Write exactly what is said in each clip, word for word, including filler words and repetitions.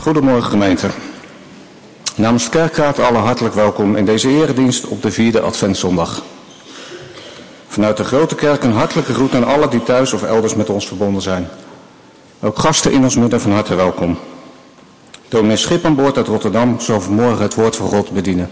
Goedemorgen gemeente. Namens de Kerkraad alle hartelijk welkom in deze eredienst op de vierde Adventszondag. Vanuit de Grote Kerk een hartelijke groet aan alle die thuis of elders met ons verbonden zijn. Ook gasten in ons midden van harte welkom. Dominee Schip aan boord uit Rotterdam zal vanmorgen het woord van God bedienen.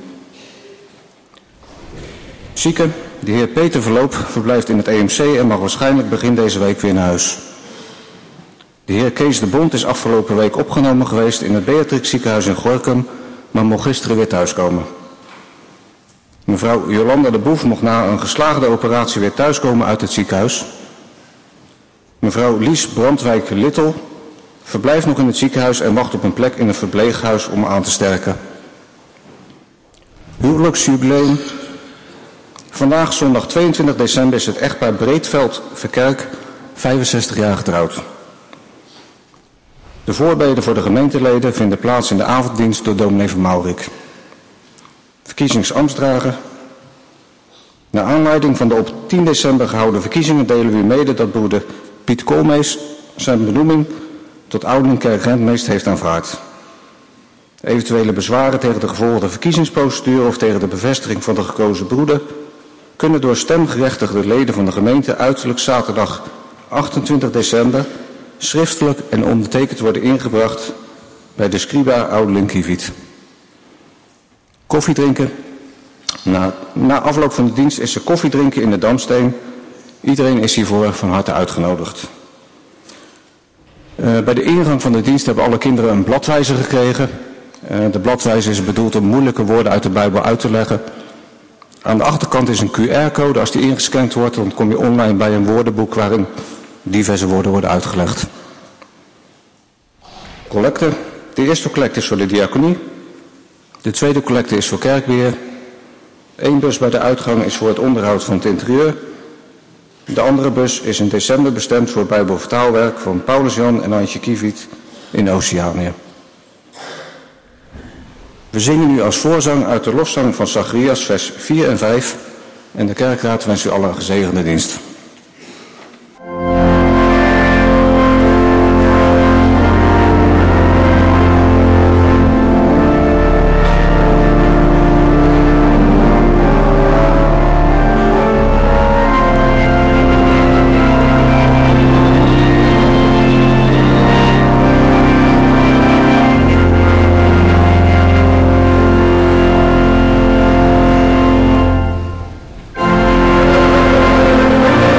Zieke, de heer Peter Verloop, verblijft in het E M C en mag waarschijnlijk begin deze week weer naar huis. De heer Kees de Bond is afgelopen week opgenomen geweest in het Beatrix ziekenhuis in Gorinchem, maar mocht gisteren weer thuiskomen. Mevrouw Jolanda de Boef mocht na een geslaagde operatie weer thuiskomen uit het ziekenhuis. Mevrouw Lies Brandwijk-Littel verblijft nog in het ziekenhuis en wacht op een plek in een verpleeghuis om aan te sterken. Huwelijksjubileum. Vandaag, zondag tweeëntwintig december, is het echtpaar Breedveld Verkerk vijfenzestig jaar getrouwd. De voorbeden voor de gemeenteleden vinden plaats in de avonddienst door dominee van Maurik. Verkiezingsambtsdrager. Naar aanleiding van de op tien december gehouden verkiezingen delen we u mede dat broeder Piet Koolmees zijn benoeming tot ouderling kerkrentmeester heeft aanvaard. Eventuele bezwaren tegen de gevolgde verkiezingsprocedure of tegen de bevestiging van de gekozen broeder kunnen door stemgerechtigde leden van de gemeente uiterlijk zaterdag achtentwintig december schriftelijk en ondertekend worden ingebracht bij de Scriba ouderling Kieviet. Koffie drinken. Na, na afloop van de dienst is er koffie drinken in de Damsteen. Iedereen is hiervoor van harte uitgenodigd. Uh, bij de ingang van de dienst hebben alle kinderen een bladwijzer gekregen. Uh, de bladwijzer is bedoeld om moeilijke woorden uit de Bijbel uit te leggen. Aan de achterkant is een Q R-code. Als die ingescand wordt, dan kom je online bij een woordenboek waarin diverse woorden worden uitgelegd. Collecte. De eerste collecte is voor de diaconie. De tweede collecte is voor kerkbeheer. Eén bus bij de uitgang is voor het onderhoud van het interieur. De andere bus is in december bestemd voor bijbelvertaalwerk van Paulus Jan en Antje Kieviet in Oceanië. We zingen nu als voorzang uit de lofzang van Zacharias vers vier en vijf en de kerkraad wenst u allen een gezegende dienst. Thank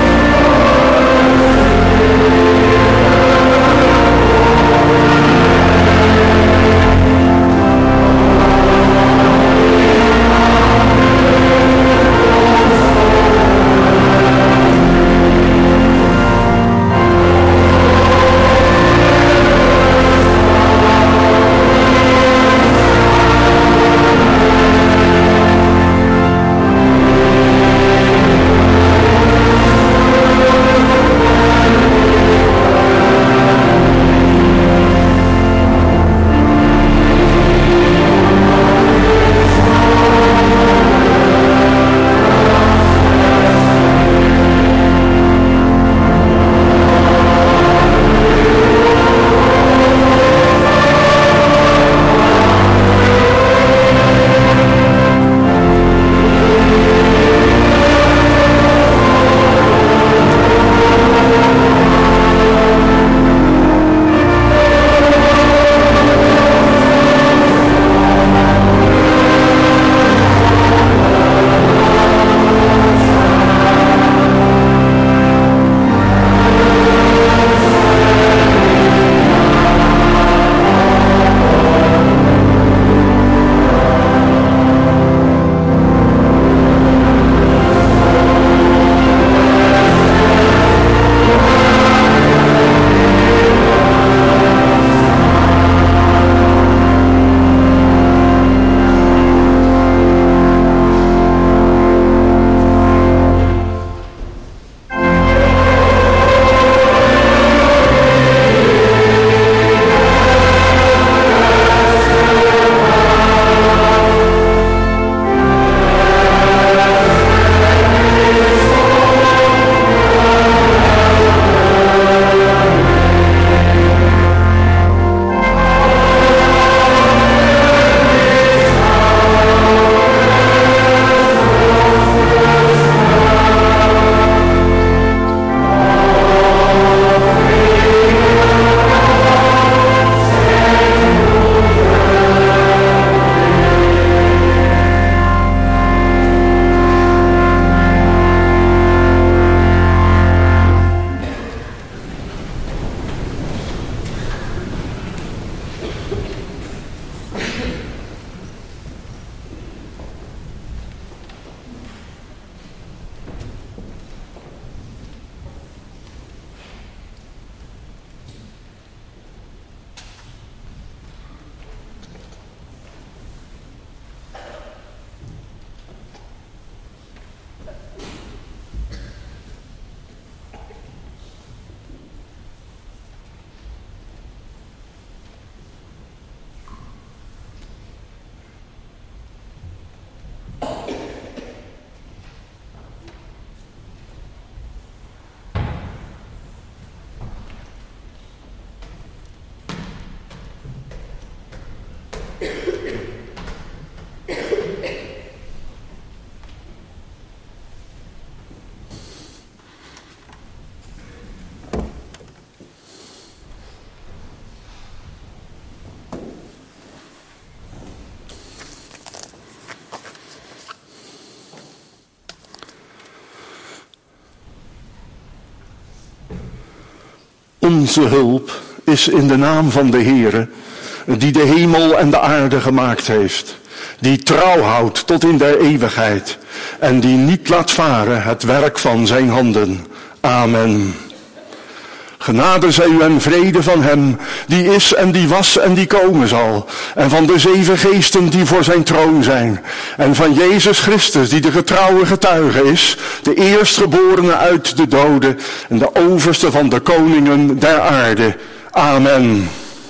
Onze hulp is in de naam van de Heere, die de hemel en de aarde gemaakt heeft, die trouw houdt tot in der eeuwigheid en die niet laat varen het werk van zijn handen. Amen. Genade zij u en vrede van hem, die is en die was en die komen zal. En van de zeven geesten die voor zijn troon zijn. En van Jezus Christus, die de getrouwe getuige is, de eerstgeborene uit de doden en de overste van de koningen der aarde. Amen.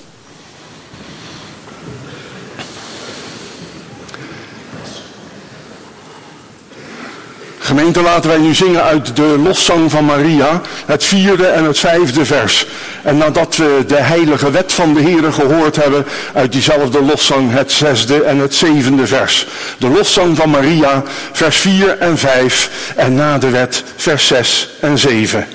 Gemeente, laten wij nu zingen uit de loszang van Maria, het vierde en het vijfde vers. En nadat we de heilige wet van de Heere gehoord hebben, uit diezelfde loszang het zesde en het zevende vers. De loszang van Maria, vers vier en vijf, en na de wet, vers zes en zeven.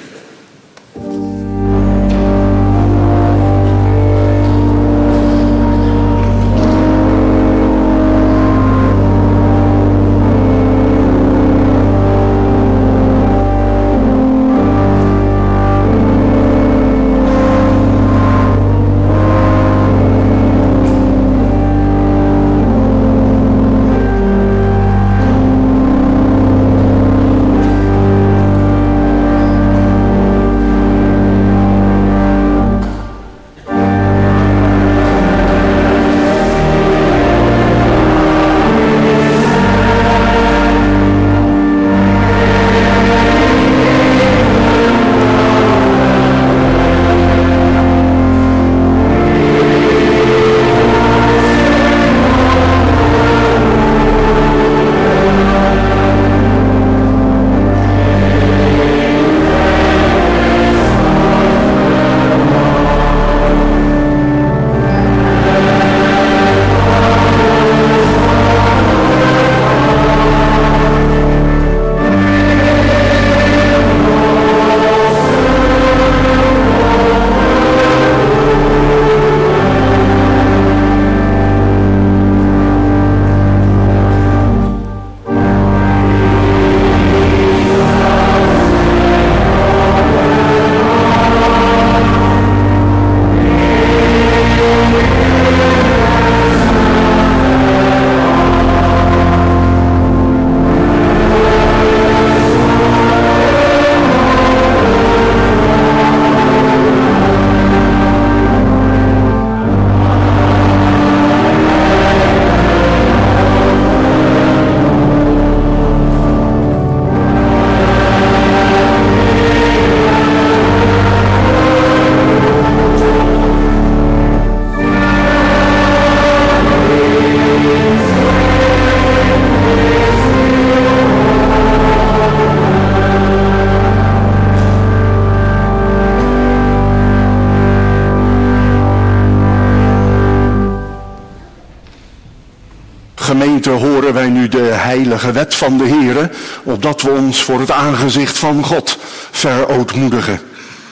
Gemeente, horen wij nu de heilige wet van de Heere, opdat we ons voor het aangezicht van God verootmoedigen.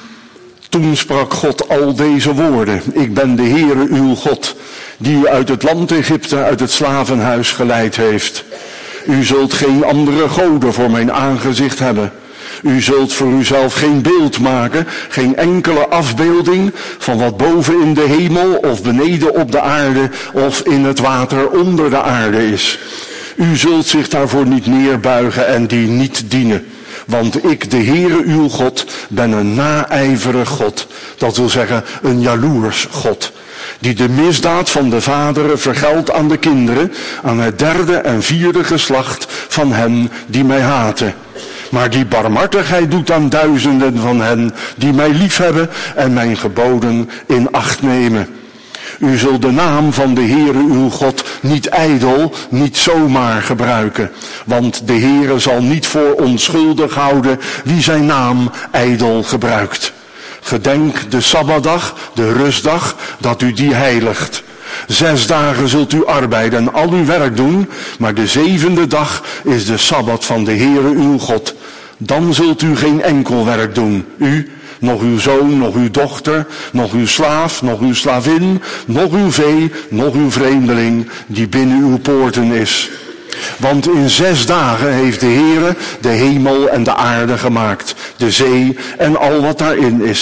Toen sprak God al deze woorden: ik ben de Heere uw God, die u uit het land Egypte, uit het slavenhuis geleid heeft. U zult geen andere goden voor mijn aangezicht hebben. U zult voor uzelf geen beeld maken, geen enkele afbeelding van wat boven in de hemel of beneden op de aarde of in het water onder de aarde is. U zult zich daarvoor niet neerbuigen en die niet dienen. Want ik, de Heere uw God, ben een naijverig God. Dat wil zeggen een jaloers God. Die de misdaad van de vaderen vergeldt aan de kinderen, aan het derde en vierde geslacht van hen die mij haten. Maar die barmhartigheid doet aan duizenden van hen die mij liefhebben en mijn geboden in acht nemen. U zult de naam van de Heere uw God niet ijdel, niet zomaar gebruiken. Want de Heere zal niet voor onschuldig houden wie zijn naam ijdel gebruikt. Gedenk de Sabbatdag, de rustdag, dat u die heiligt. Zes dagen zult u arbeiden en al uw werk doen, maar de zevende dag is de Sabbat van de Heere uw God. Dan zult u geen enkel werk doen, u, nog uw zoon, nog uw dochter, nog uw slaaf, nog uw slavin, nog uw vee, nog uw vreemdeling, die binnen uw poorten is. Want in zes dagen heeft de Heere de hemel en de aarde gemaakt, de zee en al wat daarin is.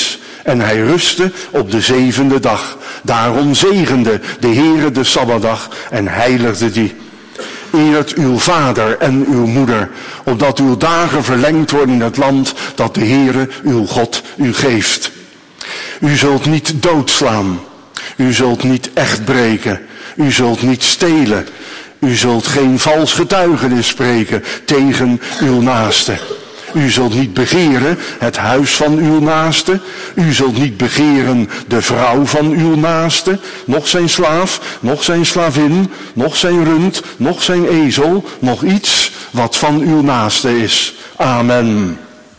En hij rustte op de zevende dag. Daarom zegende de Heere de Sabbatdag en heiligde die. Eert uw vader en uw moeder, opdat uw dagen verlengd worden in het land dat de Heere uw God u geeft. U zult niet doodslaan. U zult niet echt breken. U zult niet stelen. U zult geen vals getuigenis spreken tegen uw naaste. U zult niet begeren het huis van uw naaste. U zult niet begeren de vrouw van uw naaste. Nog zijn slaaf, nog zijn slavin, nog zijn rund, nog zijn ezel. Nog iets wat van uw naaste is. Amen.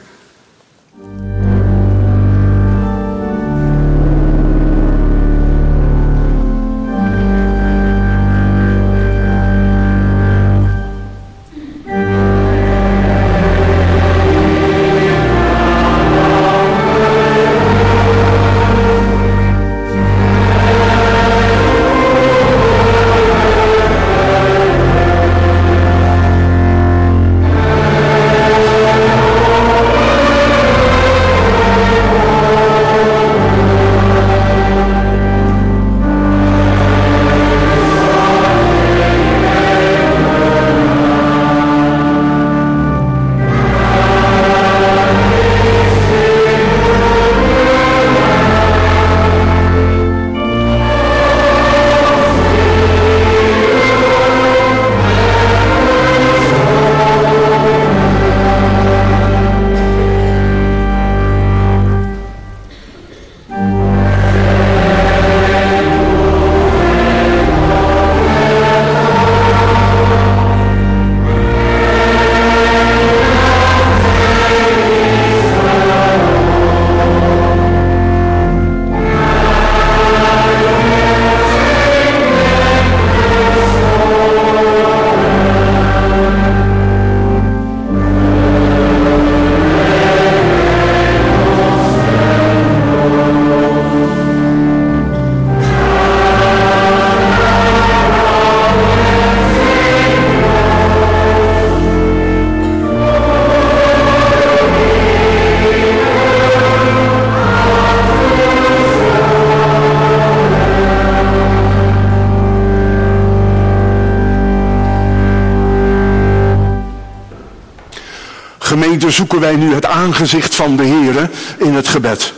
Gemeente, zoeken wij nu het aangezicht van de Heere in het gebed.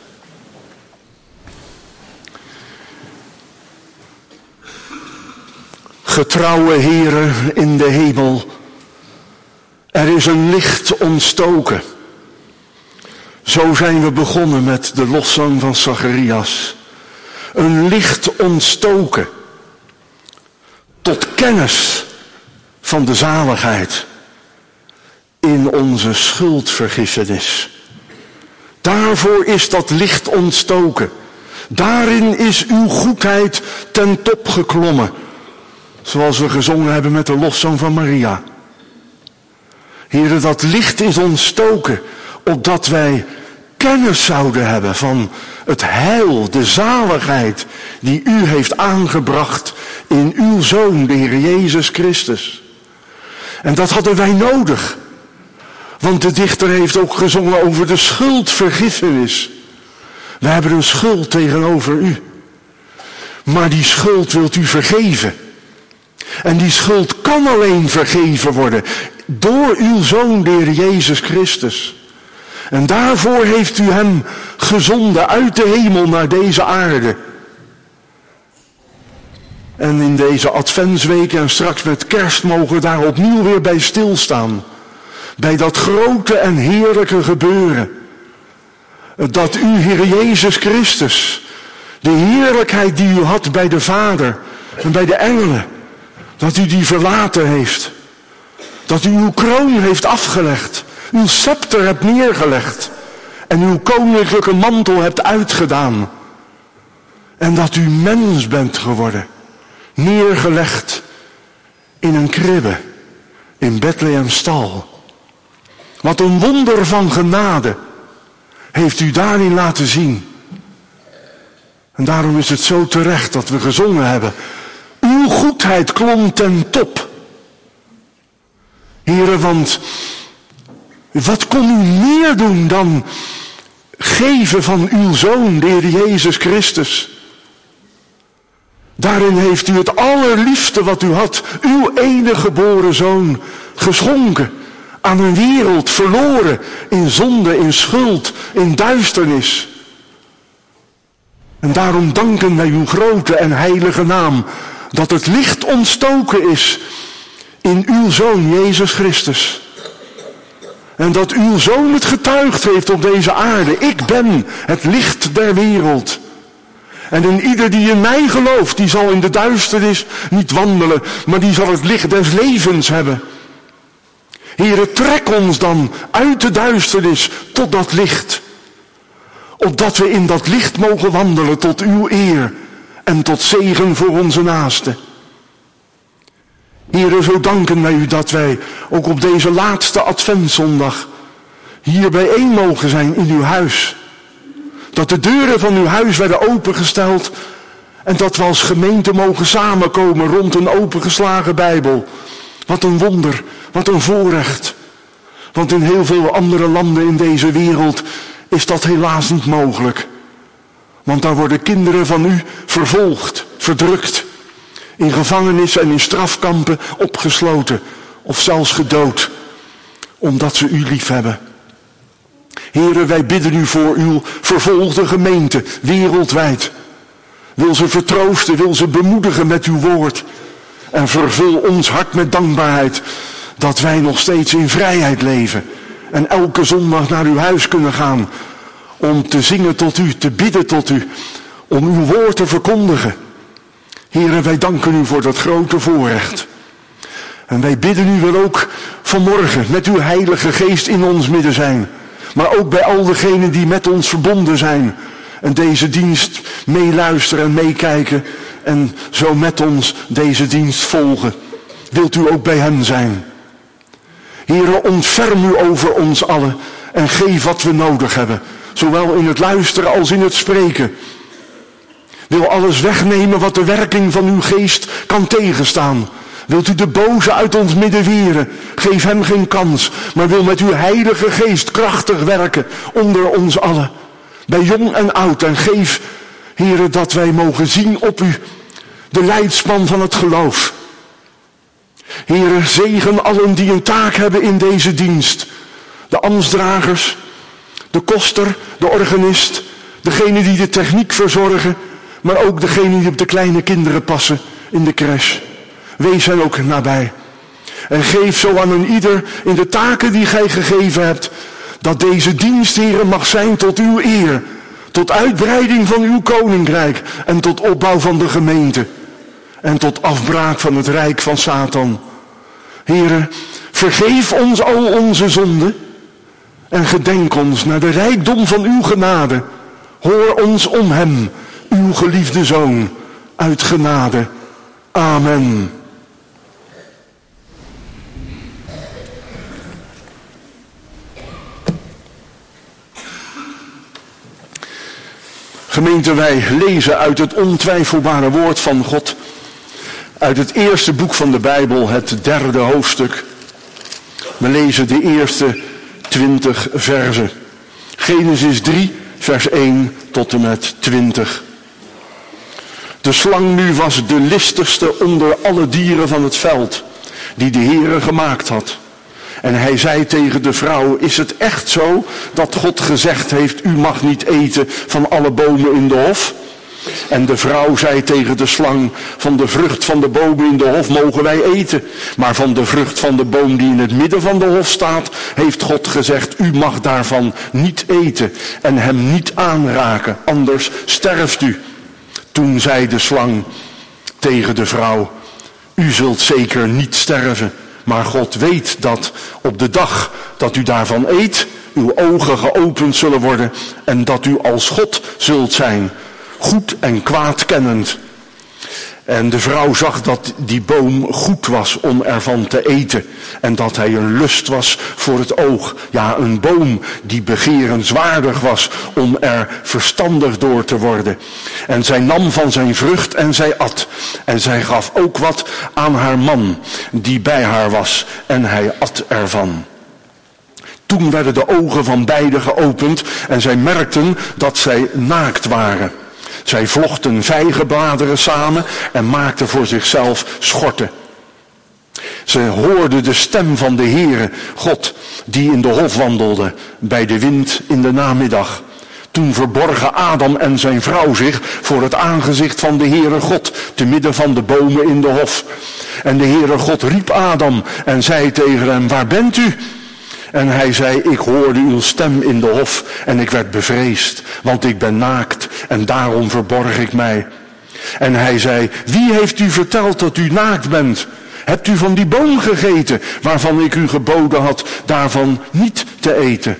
Getrouwe Heere in de hemel, er is een licht ontstoken. Zo zijn we begonnen met de loszang van Zacharias. Een licht ontstoken tot kennis van de zaligheid in onze schuldvergiffenis. Daarvoor is dat licht ontstoken. Daarin is uw goedheid ten top geklommen. Zoals we gezongen hebben met de loszang van Maria. Heere, dat licht is ontstoken, opdat wij kennis zouden hebben van het heil, de zaligheid die u heeft aangebracht in uw Zoon, de Heer Jezus Christus. En dat hadden wij nodig. Want de dichter heeft ook gezongen over de schuldvergiffenis. We hebben een schuld tegenover u. Maar die schuld wilt u vergeven. En die schuld kan alleen vergeven worden door uw Zoon, de Heer Jezus Christus. En daarvoor heeft u hem gezonden uit de hemel naar deze aarde. En in deze adventsweek en straks met kerst mogen we daar opnieuw weer bij stilstaan. Bij dat grote en heerlijke gebeuren. Dat u, Heer Jezus Christus, de heerlijkheid die u had bij de Vader en bij de engelen, dat u die verlaten heeft. Dat u uw kroon heeft afgelegd. Uw scepter hebt neergelegd. En uw koninklijke mantel hebt uitgedaan. En dat u mens bent geworden. Neergelegd in een kribbe. In Bethlehem's stal. Wat een wonder van genade heeft u daarin laten zien. En daarom is het zo terecht dat we gezongen hebben. Uw goedheid klom ten top. Heere, want wat kon u meer doen dan geven van uw Zoon, de Heer Jezus Christus. Daarin heeft u het allerliefste wat u had, uw enige geboren Zoon, geschonken aan een wereld verloren in zonde, in schuld, in duisternis. En daarom danken wij uw grote en heilige naam, dat het licht ontstoken is in uw Zoon Jezus Christus. En dat uw Zoon het getuigd heeft op deze aarde. Ik ben het licht der wereld. En in ieder die in mij gelooft, die zal in de duisternis niet wandelen, maar die zal het licht des levens hebben. Heere, trek ons dan uit de duisternis tot dat licht. Opdat we in dat licht mogen wandelen tot uw eer en tot zegen voor onze naasten. Heere, zo danken wij u dat wij ook op deze laatste adventszondag hier bijeen mogen zijn in uw huis. Dat de deuren van uw huis werden opengesteld en dat we als gemeente mogen samenkomen rond een opengeslagen Bijbel. Wat een wonder, wat een voorrecht. Want in heel veel andere landen in deze wereld is dat helaas niet mogelijk. Want daar worden kinderen van u vervolgd, verdrukt, in gevangenissen en in strafkampen opgesloten of zelfs gedood, omdat ze u lief hebben. Heren, wij bidden u voor uw vervolgde gemeente wereldwijd. Wil ze vertroosten, wil ze bemoedigen met uw woord. En vervul ons hart met dankbaarheid dat wij nog steeds in vrijheid leven. En elke zondag naar uw huis kunnen gaan om te zingen tot u, te bidden tot u, om uw woord te verkondigen. Heren, wij danken u voor dat grote voorrecht. En wij bidden u wel ook vanmorgen met uw Heilige Geest in ons midden zijn. Maar ook bij al degenen die met ons verbonden zijn. En deze dienst meeluisteren en meekijken. En zo met ons deze dienst volgen. Wilt u ook bij hen zijn. Heren, ontferm u over ons allen. En geef wat we nodig hebben. Zowel in het luisteren als in het spreken. Wil alles wegnemen wat de werking van uw geest kan tegenstaan. Wilt u de boze uit ons midden weren? Geef hem geen kans, maar wil met uw Heilige Geest krachtig werken onder ons allen. Bij jong en oud. En geef, Heere, dat wij mogen zien op u, de leidsman van het geloof. Heere, zegen allen die een taak hebben in deze dienst. De ambtsdragers, de koster, de organist, degene die de techniek verzorgen, maar ook degene die op de kleine kinderen passen in de crash. Wees hen ook nabij. En geef zo aan een ieder in de taken die gij gegeven hebt, dat deze dienst, Heere, mag zijn tot uw eer, tot uitbreiding van uw koninkrijk en tot opbouw van de gemeente en tot afbraak van het rijk van Satan. Heere, vergeef ons al onze zonden en gedenk ons naar de rijkdom van uw genade. Hoor ons om hem, uw geliefde Zoon, uit genade. Amen. Gemeente, wij lezen uit het ontwijfelbare woord van God, uit het eerste boek van de Bijbel, het derde hoofdstuk. We lezen de eerste twintig verzen. Genesis drie, vers één tot en met twintig. De slang nu was de listigste onder alle dieren van het veld, die de Heere gemaakt had. En hij zei tegen de vrouw, is het echt zo dat God gezegd heeft, u mag niet eten van alle bomen in de hof? En de vrouw zei tegen de slang, van de vrucht van de bomen in de hof mogen wij eten. Maar van de vrucht van de boom die in het midden van de hof staat, heeft God gezegd, u mag daarvan niet eten en hem niet aanraken, anders sterft u. Toen zei de slang tegen de vrouw, u zult zeker niet sterven. Maar God weet dat op de dag dat u daarvan eet, uw ogen geopend zullen worden en dat u als God zult zijn, goed en kwaad kennend. En de vrouw zag dat die boom goed was om ervan te eten en dat hij een lust was voor het oog. Ja, een boom die begerenswaardig was om er verstandig door te worden. En zij nam van zijn vrucht en zij at. En zij gaf ook wat aan haar man die bij haar was en hij at ervan. Toen werden de ogen van beiden geopend en zij merkten dat zij naakt waren. Zij vlochten vijgenbladeren samen en maakten voor zichzelf schorten. Ze hoorden de stem van de Heere, God, die in de hof wandelde, bij de wind in de namiddag. Toen verborgen Adam en zijn vrouw zich voor het aangezicht van de Heere God, te midden van de bomen in de hof. En de Heere God riep Adam en zei tegen hem, waar bent u? En hij zei, ik hoorde uw stem in de hof en ik werd bevreesd, want ik ben naakt en daarom verborg ik mij. En hij zei, wie heeft u verteld dat u naakt bent? Hebt u van die boom gegeten, waarvan ik u geboden had, daarvan niet te eten?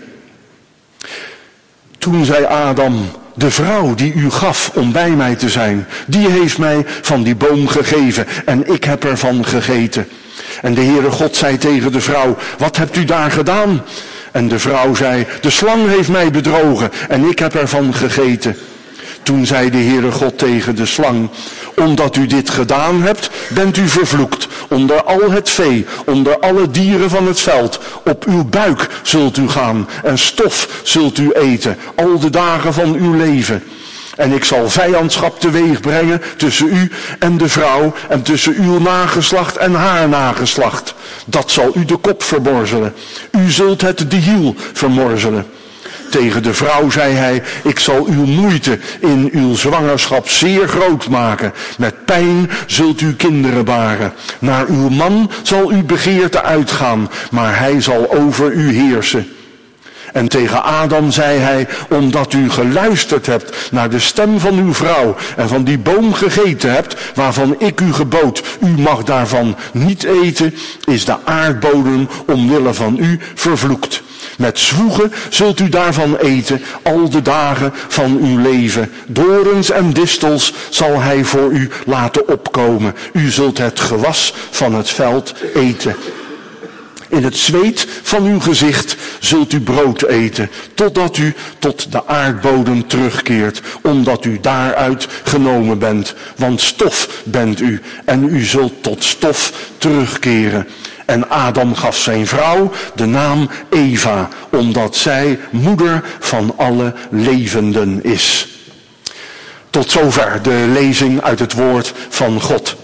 Toen zei Adam, de vrouw die u gaf om bij mij te zijn, die heeft mij van die boom gegeven en ik heb ervan gegeten. En de Heere God zei tegen de vrouw, wat hebt u daar gedaan? En de vrouw zei, de slang heeft mij bedrogen en ik heb ervan gegeten. Toen zei de Heere God tegen de slang, omdat u dit gedaan hebt, bent u vervloekt onder al het vee, onder alle dieren van het veld. Op uw buik zult u gaan en stof zult u eten, al de dagen van uw leven. En ik zal vijandschap teweeg brengen tussen u en de vrouw en tussen uw nageslacht en haar nageslacht. Dat zal u de kop vermorzelen. U zult het de hiel vermorzelen. Tegen de vrouw zei hij, ik zal uw moeite in uw zwangerschap zeer groot maken. Met pijn zult u kinderen baren. Naar uw man zal uw begeerte uitgaan, maar hij zal over u heersen. En tegen Adam zei hij, omdat u geluisterd hebt naar de stem van uw vrouw en van die boom gegeten hebt, waarvan ik u gebood, u mag daarvan niet eten, is de aardbodem omwille van u vervloekt. Met zwoegen zult u daarvan eten, al de dagen van uw leven. Dorens en distels zal hij voor u laten opkomen. U zult het gewas van het veld eten. In het zweet van uw gezicht zult u brood eten, totdat u tot de aardbodem terugkeert, omdat u daaruit genomen bent. Want stof bent u en u zult tot stof terugkeren. En Adam gaf zijn vrouw de naam Eva, omdat zij moeder van alle levenden is. Tot zover de lezing uit het woord van God.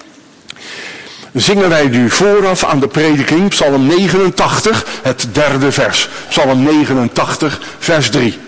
Zingen wij nu vooraf aan de prediking, Psalm negenentachtig, het derde vers. Psalm negenentachtig, vers drie.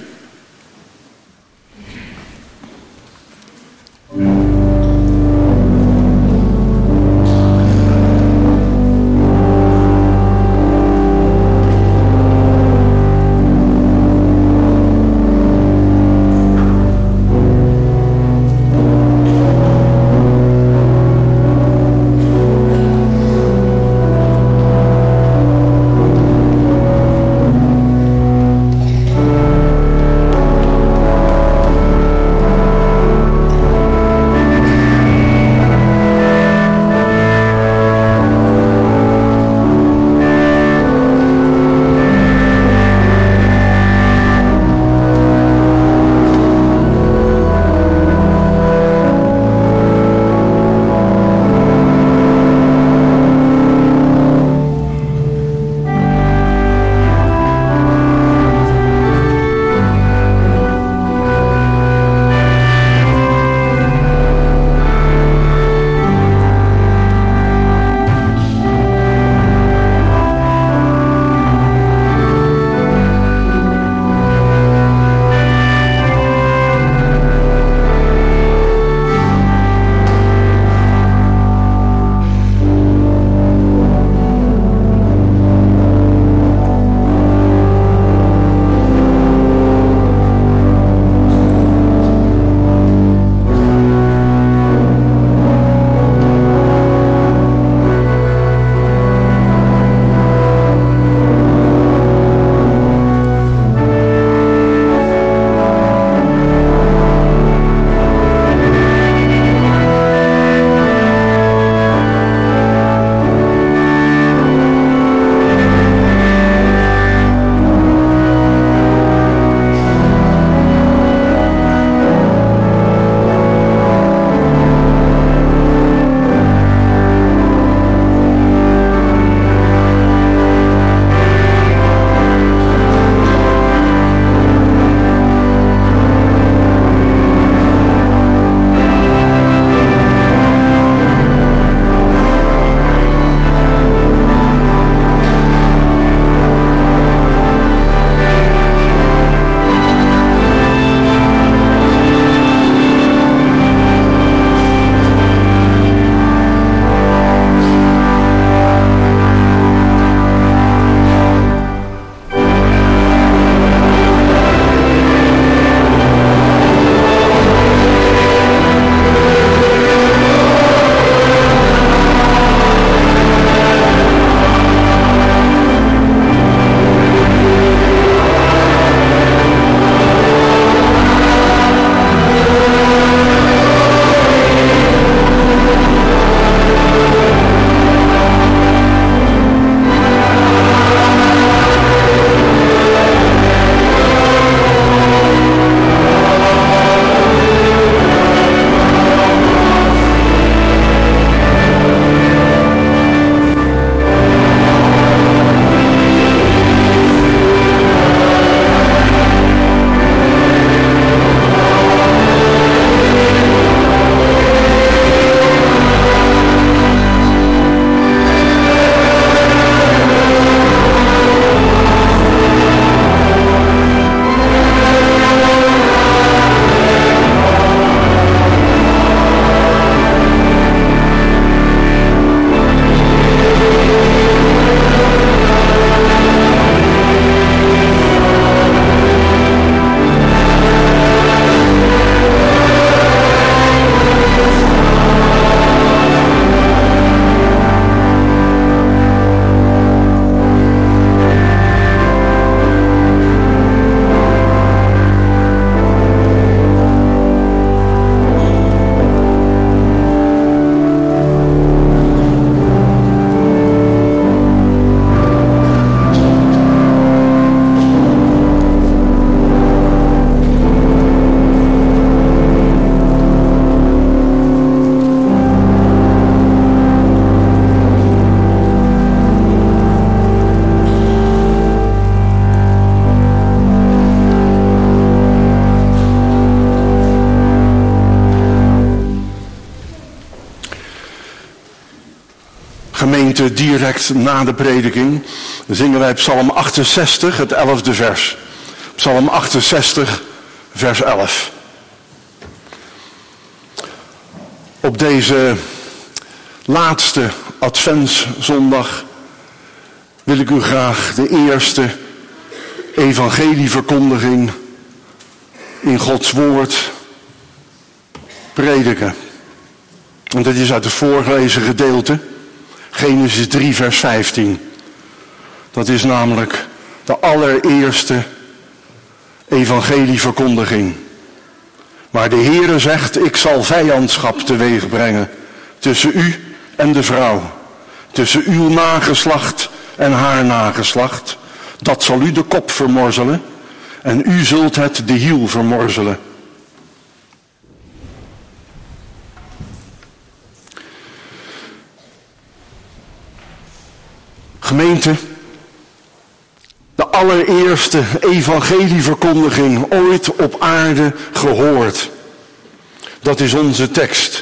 Gemeente, direct na de prediking zingen wij Psalm achtenzestig, het elfde vers. Psalm achtenzestig, vers elf. Op deze laatste Adventszondag wil ik u graag de eerste evangelieverkondiging in Gods woord prediken. En dat is uit het voorgelezen gedeelte, Genesis drie, vers vijftien. Dat is namelijk de allereerste evangelieverkondiging. Maar de Heere zegt, ik zal vijandschap teweeg brengen tussen u en de vrouw, tussen uw nageslacht en haar nageslacht. Dat zal u de kop vermorzelen en u zult het de hiel vermorzelen. Gemeente, de allereerste evangelieverkondiging ooit op aarde gehoord. Dat is onze tekst.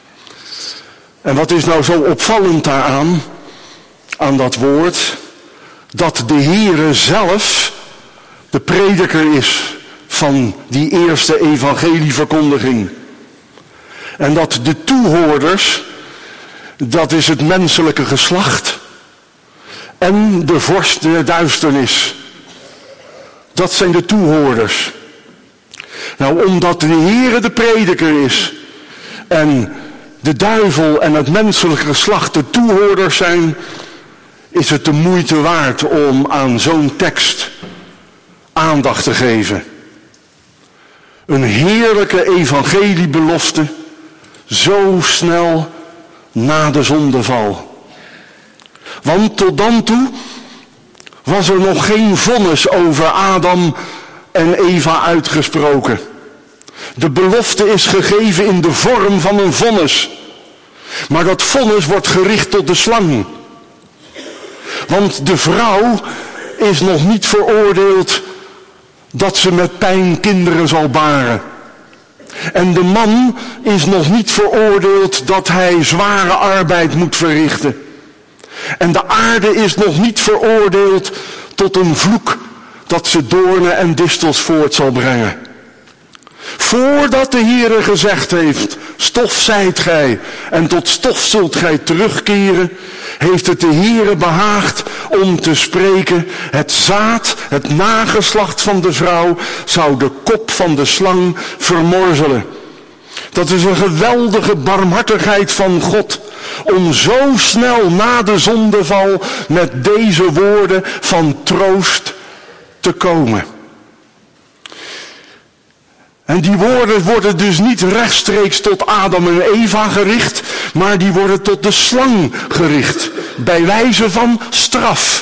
En wat is nou zo opvallend daaraan, aan dat woord, dat de Heere zelf de prediker is van die eerste evangelieverkondiging. En dat de toehoorders, dat is het menselijke geslacht en de vorst der duisternis. Dat zijn de toehoorders. Nou, omdat de Heere de prediker is en de duivel en het menselijke geslacht de toehoorders zijn, is het de moeite waard om aan zo'n tekst aandacht te geven. Een heerlijke evangeliebelofte, zo snel na de zondeval. Want tot dan toe was er nog geen vonnis over Adam en Eva uitgesproken. De belofte is gegeven in de vorm van een vonnis. Maar dat vonnis wordt gericht tot de slang. Want de vrouw is nog niet veroordeeld dat ze met pijn kinderen zal baren. En de man is nog niet veroordeeld dat hij zware arbeid moet verrichten. En de aarde is nog niet veroordeeld tot een vloek dat ze doornen en distels voort zal brengen. Voordat de Heere gezegd heeft, stof zijt gij en tot stof zult gij terugkeren, heeft het de Heere behaagd om te spreken, het zaad, het nageslacht van de vrouw zou de kop van de slang vermorzelen. Dat is een geweldige barmhartigheid van God, om zo snel na de zondeval met deze woorden van troost te komen. En die woorden worden dus niet rechtstreeks tot Adam en Eva gericht, maar die worden tot de slang gericht, bij wijze van straf.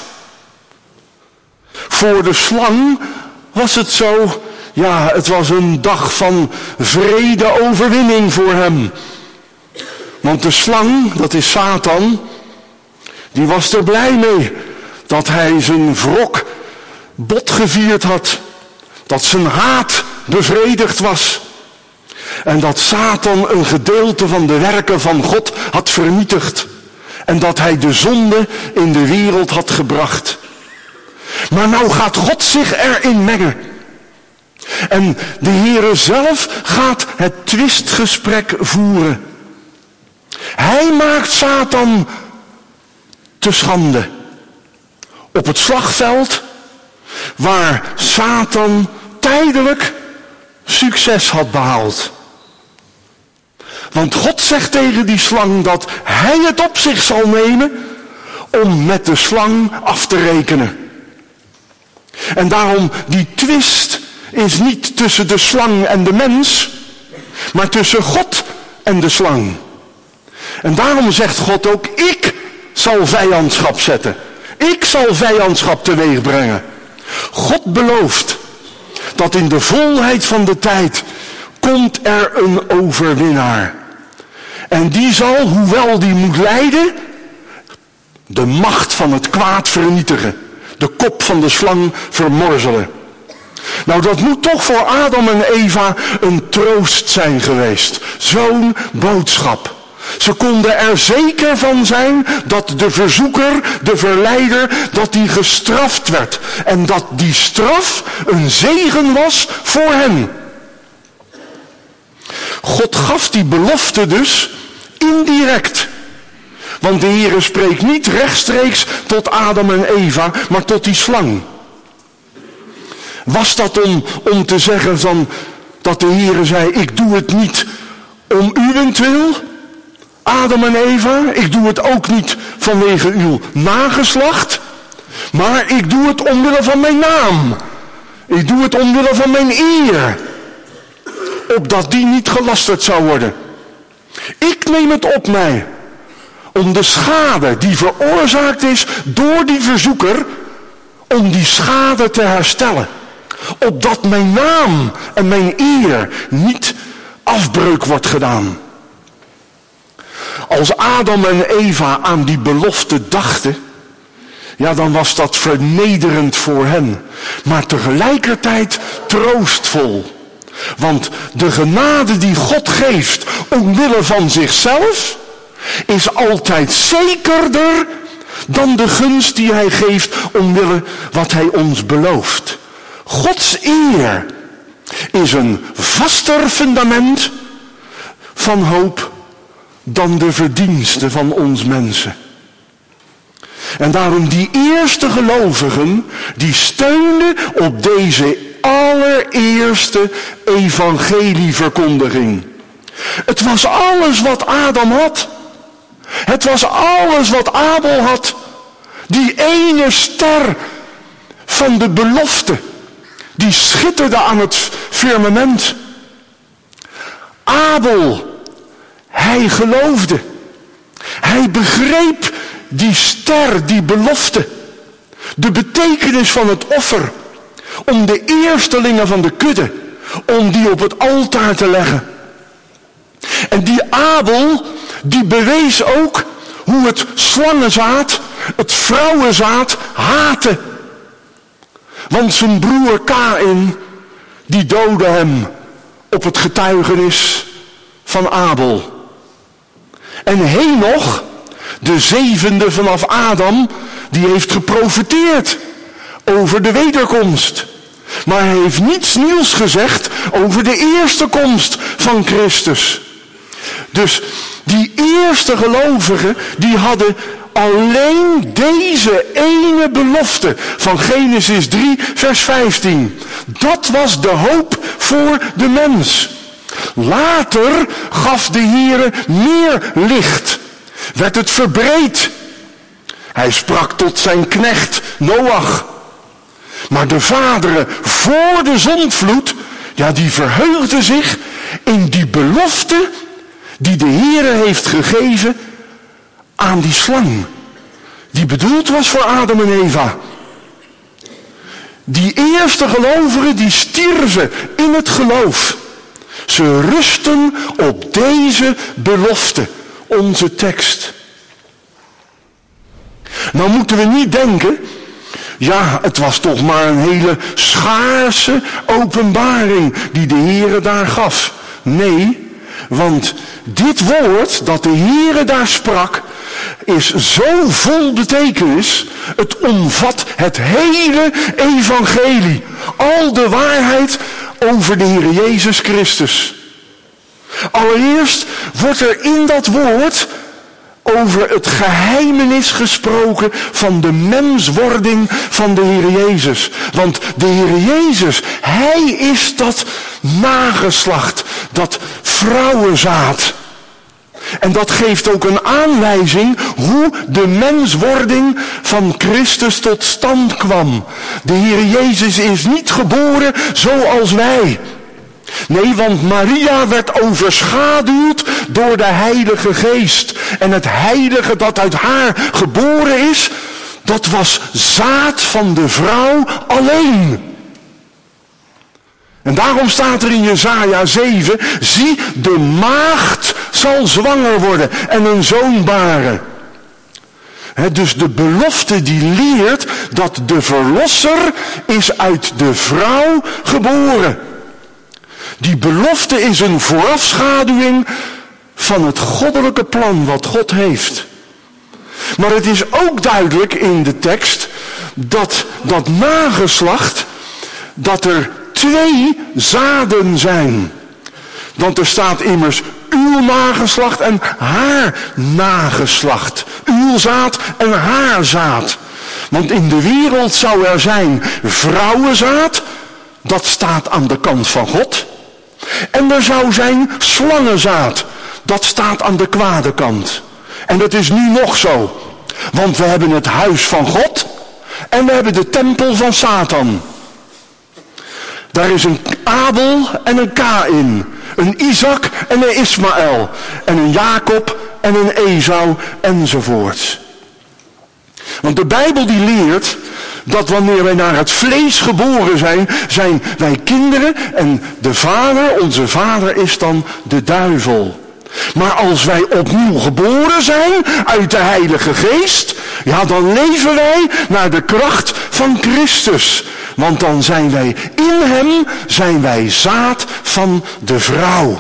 Voor de slang was het zo, ja, het was een dag van vrede overwinning voor hem. Want de slang, dat is Satan, die was er blij mee dat hij zijn wrok botgevierd had. Dat zijn haat bevredigd was. En dat Satan een gedeelte van de werken van God had vernietigd. En dat hij de zonde in de wereld had gebracht. Maar nou gaat God zich erin mengen. En de Heere zelf gaat het twistgesprek voeren. Hij maakt Satan te schande. Op het slagveld, waar Satan tijdelijk succes had behaald. Want God zegt tegen die slang dat hij het op zich zal nemen om met de slang af te rekenen. En daarom, die twist is niet tussen de slang en de mens, maar tussen God en de slang. En daarom zegt God ook, ik zal vijandschap zetten. Ik zal vijandschap teweeg brengen. God belooft dat in de volheid van de tijd komt er een overwinnaar. En die zal, hoewel die moet lijden, de macht van het kwaad vernietigen. De kop van de slang vermorzelen. Nou, dat moet toch voor Adam en Eva een troost zijn geweest. Zo'n boodschap. Ze konden er zeker van zijn dat de verzoeker, de verleider, dat die gestraft werd. En dat die straf een zegen was voor hen. God gaf die belofte dus indirect. Want de Heere spreekt niet rechtstreeks tot Adam en Eva, maar tot die slang. Was dat om, om te zeggen van, dat de Heere zei, ik doe het niet om uwentwil, Adam en Eva, ik doe het ook niet vanwege uw nageslacht, maar ik doe het omwille van mijn naam. Ik doe het omwille van mijn eer, opdat die niet gelasterd zou worden. Ik neem het op mij om de schade die veroorzaakt is door die verzoeker, om die schade te herstellen. Opdat mijn naam en mijn eer niet afbreuk wordt gedaan. Als Adam en Eva aan die belofte dachten, ja, dan was dat vernederend voor hen. Maar tegelijkertijd troostvol. Want de genade die God geeft omwille van zichzelf is altijd zekerder dan de gunst die hij geeft omwille wat hij ons belooft. Gods eer is een vaster fundament van hoop dan de verdiensten van ons mensen. En daarom die eerste gelovigen, die steunden op deze allereerste evangelieverkondiging. Het was alles wat Adam had. Het was alles wat Abel had. Die ene ster van de belofte, die schitterde aan het firmament. Abel, hij geloofde. Hij begreep die ster, die belofte. De betekenis van het offer. Om de eerstelingen van de kudde, om die op het altaar te leggen. En die Abel, die bewees ook hoe het slangenzaad, het vrouwenzaad haatte. Want zijn broer Kaïn, die doodde hem op het getuigenis van Abel. En Henoch, de zevende vanaf Adam, die heeft geprofeteerd over de wederkomst. Maar hij heeft niets nieuws gezegd over de eerste komst van Christus. Dus die eerste gelovigen, die hadden alleen deze ene belofte van Genesis drie vers vijftien. Dat was de hoop voor de mens. Later gaf de Heere meer licht. Werd het verbreed. Hij sprak tot zijn knecht Noach. Maar de vaderen voor de zondvloed, ja, die verheugden zich in die belofte die de Heere heeft gegeven aan die slang. Die bedoeld was voor Adam en Eva. Die eerste gelovigen, die stierven in het geloof. Ze rusten op deze belofte, onze tekst. Nou moeten we niet denken, ja, het was toch maar een hele schaarse openbaring die de Heere daar gaf. Nee, want dit woord dat de Heere daar sprak, is zo vol betekenis. Het omvat het hele evangelie. Al de waarheid over de Heere Jezus Christus. Allereerst wordt er in dat woord over het geheimenis gesproken van de menswording van de Heere Jezus. Want de Heere Jezus, hij is dat nageslacht, dat vrouwenzaad. En dat geeft ook een aanwijzing hoe de menswording van Christus tot stand kwam. De Heere Jezus is niet geboren zoals wij. Nee, want Maria werd overschaduwd door de Heilige Geest. En het heilige dat uit haar geboren is, dat was zaad van de vrouw alleen. En daarom staat er in Jesaja zeven, zie, de maagd zal zwanger worden en een zoon baren. He, dus de belofte die leert dat de verlosser is uit de vrouw geboren. Die belofte is een voorafschaduwing van het goddelijke plan wat God heeft. Maar het is ook duidelijk in de tekst dat dat nageslacht, dat er twee zaden zijn. Want er staat immers uw nageslacht en haar nageslacht. Uw zaad en haar zaad. Want in de wereld zou er zijn vrouwenzaad, dat staat aan de kant van God. En er zou zijn slangenzaad, dat staat aan de kwade kant. En dat is nu nog zo. Want we hebben het huis van God en we hebben de tempel van Satan. Daar is een Abel en een Kaïn. Een Isaac en een Ismaël. En een Jacob en een Esau enzovoort. Want de Bijbel die leert dat wanneer wij naar het vlees geboren zijn, zijn wij kinderen en de vader, onze vader is dan de duivel. Maar als wij opnieuw geboren zijn uit de Heilige Geest, ja, dan leven wij naar de kracht van Christus. Want dan zijn wij in hem, zijn wij zaad van de vrouw.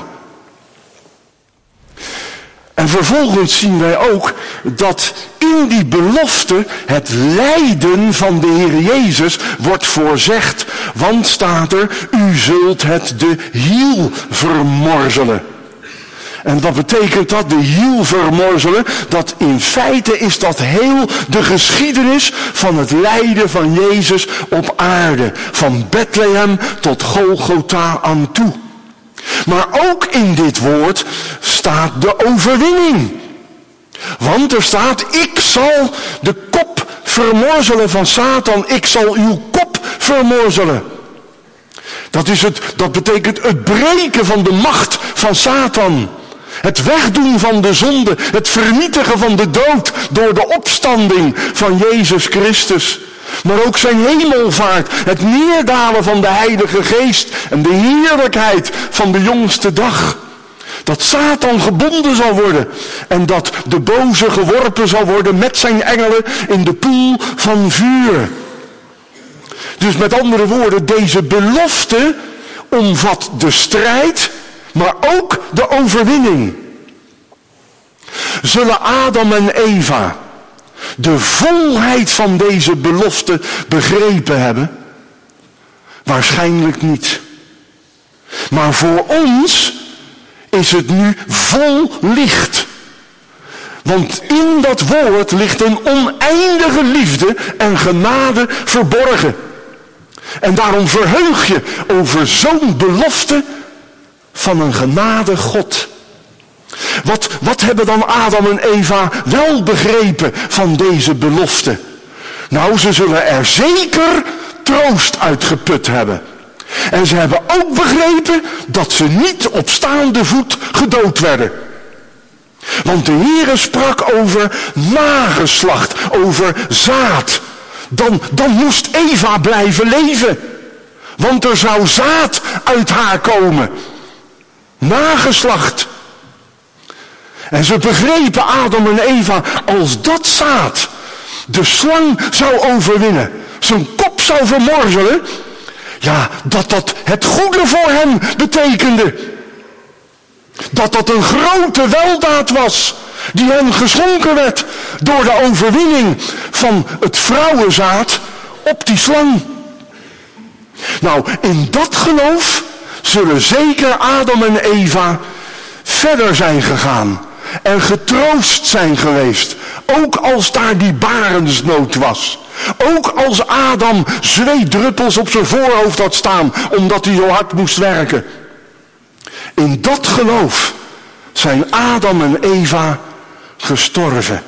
En vervolgens zien wij ook dat in die belofte het lijden van de Heer Jezus wordt voorzegd. Want staat er, u zult het de hiel vermorzelen. En wat betekent dat, de hiel vermorzelen? Dat in feite is dat heel de geschiedenis van het lijden van Jezus op aarde. Van Bethlehem tot Golgotha aan toe. Maar ook in dit woord staat de overwinning. Want er staat, ik zal de kop vermorzelen van Satan. Ik zal uw kop vermorzelen. Dat, is het, dat betekent het breken van de macht van Satan. Het wegdoen van de zonde, het vernietigen van de dood door de opstanding van Jezus Christus. Maar ook zijn hemelvaart, het neerdalen van de Heilige Geest en de heerlijkheid van de jongste dag. Dat Satan gebonden zal worden en dat de boze geworpen zal worden met zijn engelen in de poel van vuur. Dus met andere woorden, deze belofte omvat de strijd, maar ook de overwinning. Zullen Adam en Eva de volheid van deze belofte begrepen hebben? Waarschijnlijk niet. Maar voor ons is het nu vol licht. Want in dat woord ligt een oneindige liefde en genade verborgen. En daarom verheug je over zo'n belofte van een genade God. Wat, wat hebben dan Adam en Eva wel begrepen van deze belofte? Nou, ze zullen er zeker troost uit geput hebben. En ze hebben ook begrepen dat ze niet op staande voet gedood werden. Want de Heere sprak over nageslacht, over zaad. Dan, dan moest Eva blijven leven. Want er zou zaad uit haar komen. Nageslacht. En ze begrepen Adam en Eva als dat zaad de slang zou overwinnen. Zijn kop zou vermorzelen. Ja, dat dat het goede voor hem betekende. Dat dat een grote weldaad was die hem geschonken werd door de overwinning van het vrouwenzaad op die slang. Nou, in dat geloof zullen zeker Adam en Eva verder zijn gegaan en getroost zijn geweest. Ook als daar die barensnood was. Ook als Adam zweetdruppels op zijn voorhoofd had staan omdat hij zo hard moest werken. In dat geloof zijn Adam en Eva gestorven.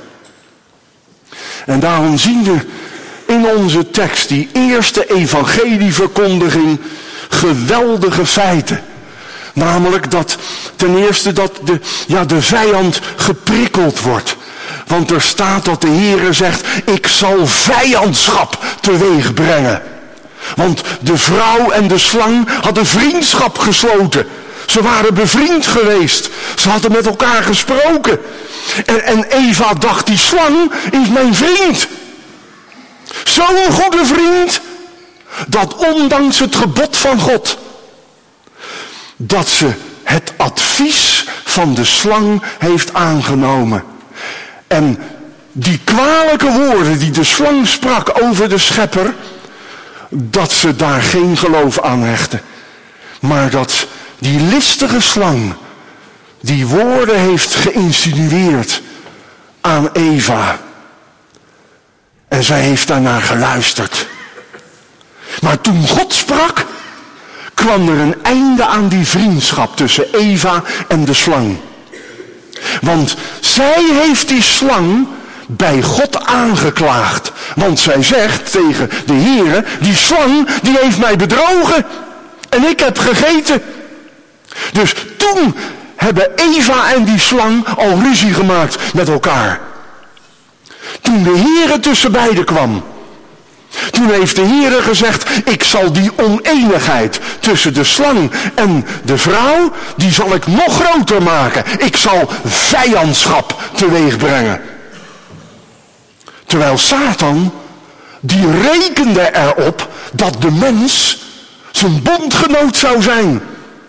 En daarom zien we in onze tekst, die eerste evangelieverkondiging, geweldige feiten. Namelijk dat ten eerste dat de, ja, de vijand geprikkeld wordt. Want er staat dat de Heere zegt, ik zal vijandschap teweeg brengen. Want de vrouw en de slang hadden vriendschap gesloten. Ze waren bevriend geweest. Ze hadden met elkaar gesproken. En, en Eva dacht, die slang is mijn vriend. Zo'n goede vriend, dat ondanks het gebod van God, dat ze het advies van de slang heeft aangenomen. En die kwalijke woorden die de slang sprak over de schepper, dat ze daar geen geloof aan hechten. Maar dat die listige slang die woorden heeft geïnsinueerd aan Eva. En zij heeft daarnaar geluisterd. Maar toen God sprak, kwam er een einde aan die vriendschap tussen Eva en de slang. Want zij heeft die slang bij God aangeklaagd. Want zij zegt tegen de Heere, die slang die heeft mij bedrogen. En ik heb gegeten. Dus toen hebben Eva en die slang al ruzie gemaakt met elkaar. Toen de Heere tussen beiden kwam. Toen heeft de Heere gezegd, ik zal die oneenigheid tussen de slang en de vrouw, die zal ik nog groter maken. Ik zal vijandschap teweeg brengen. Terwijl Satan, die rekende erop dat de mens zijn bondgenoot zou zijn.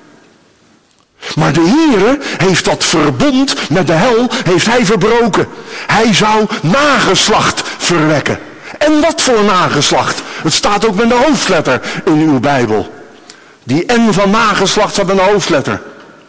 Maar de Heere heeft dat verbond met de hel, heeft hij verbroken. Hij zou nageslacht verwekken. En wat voor nageslacht? Het staat ook met een hoofdletter in uw Bijbel. Die N van nageslacht staat met een hoofdletter.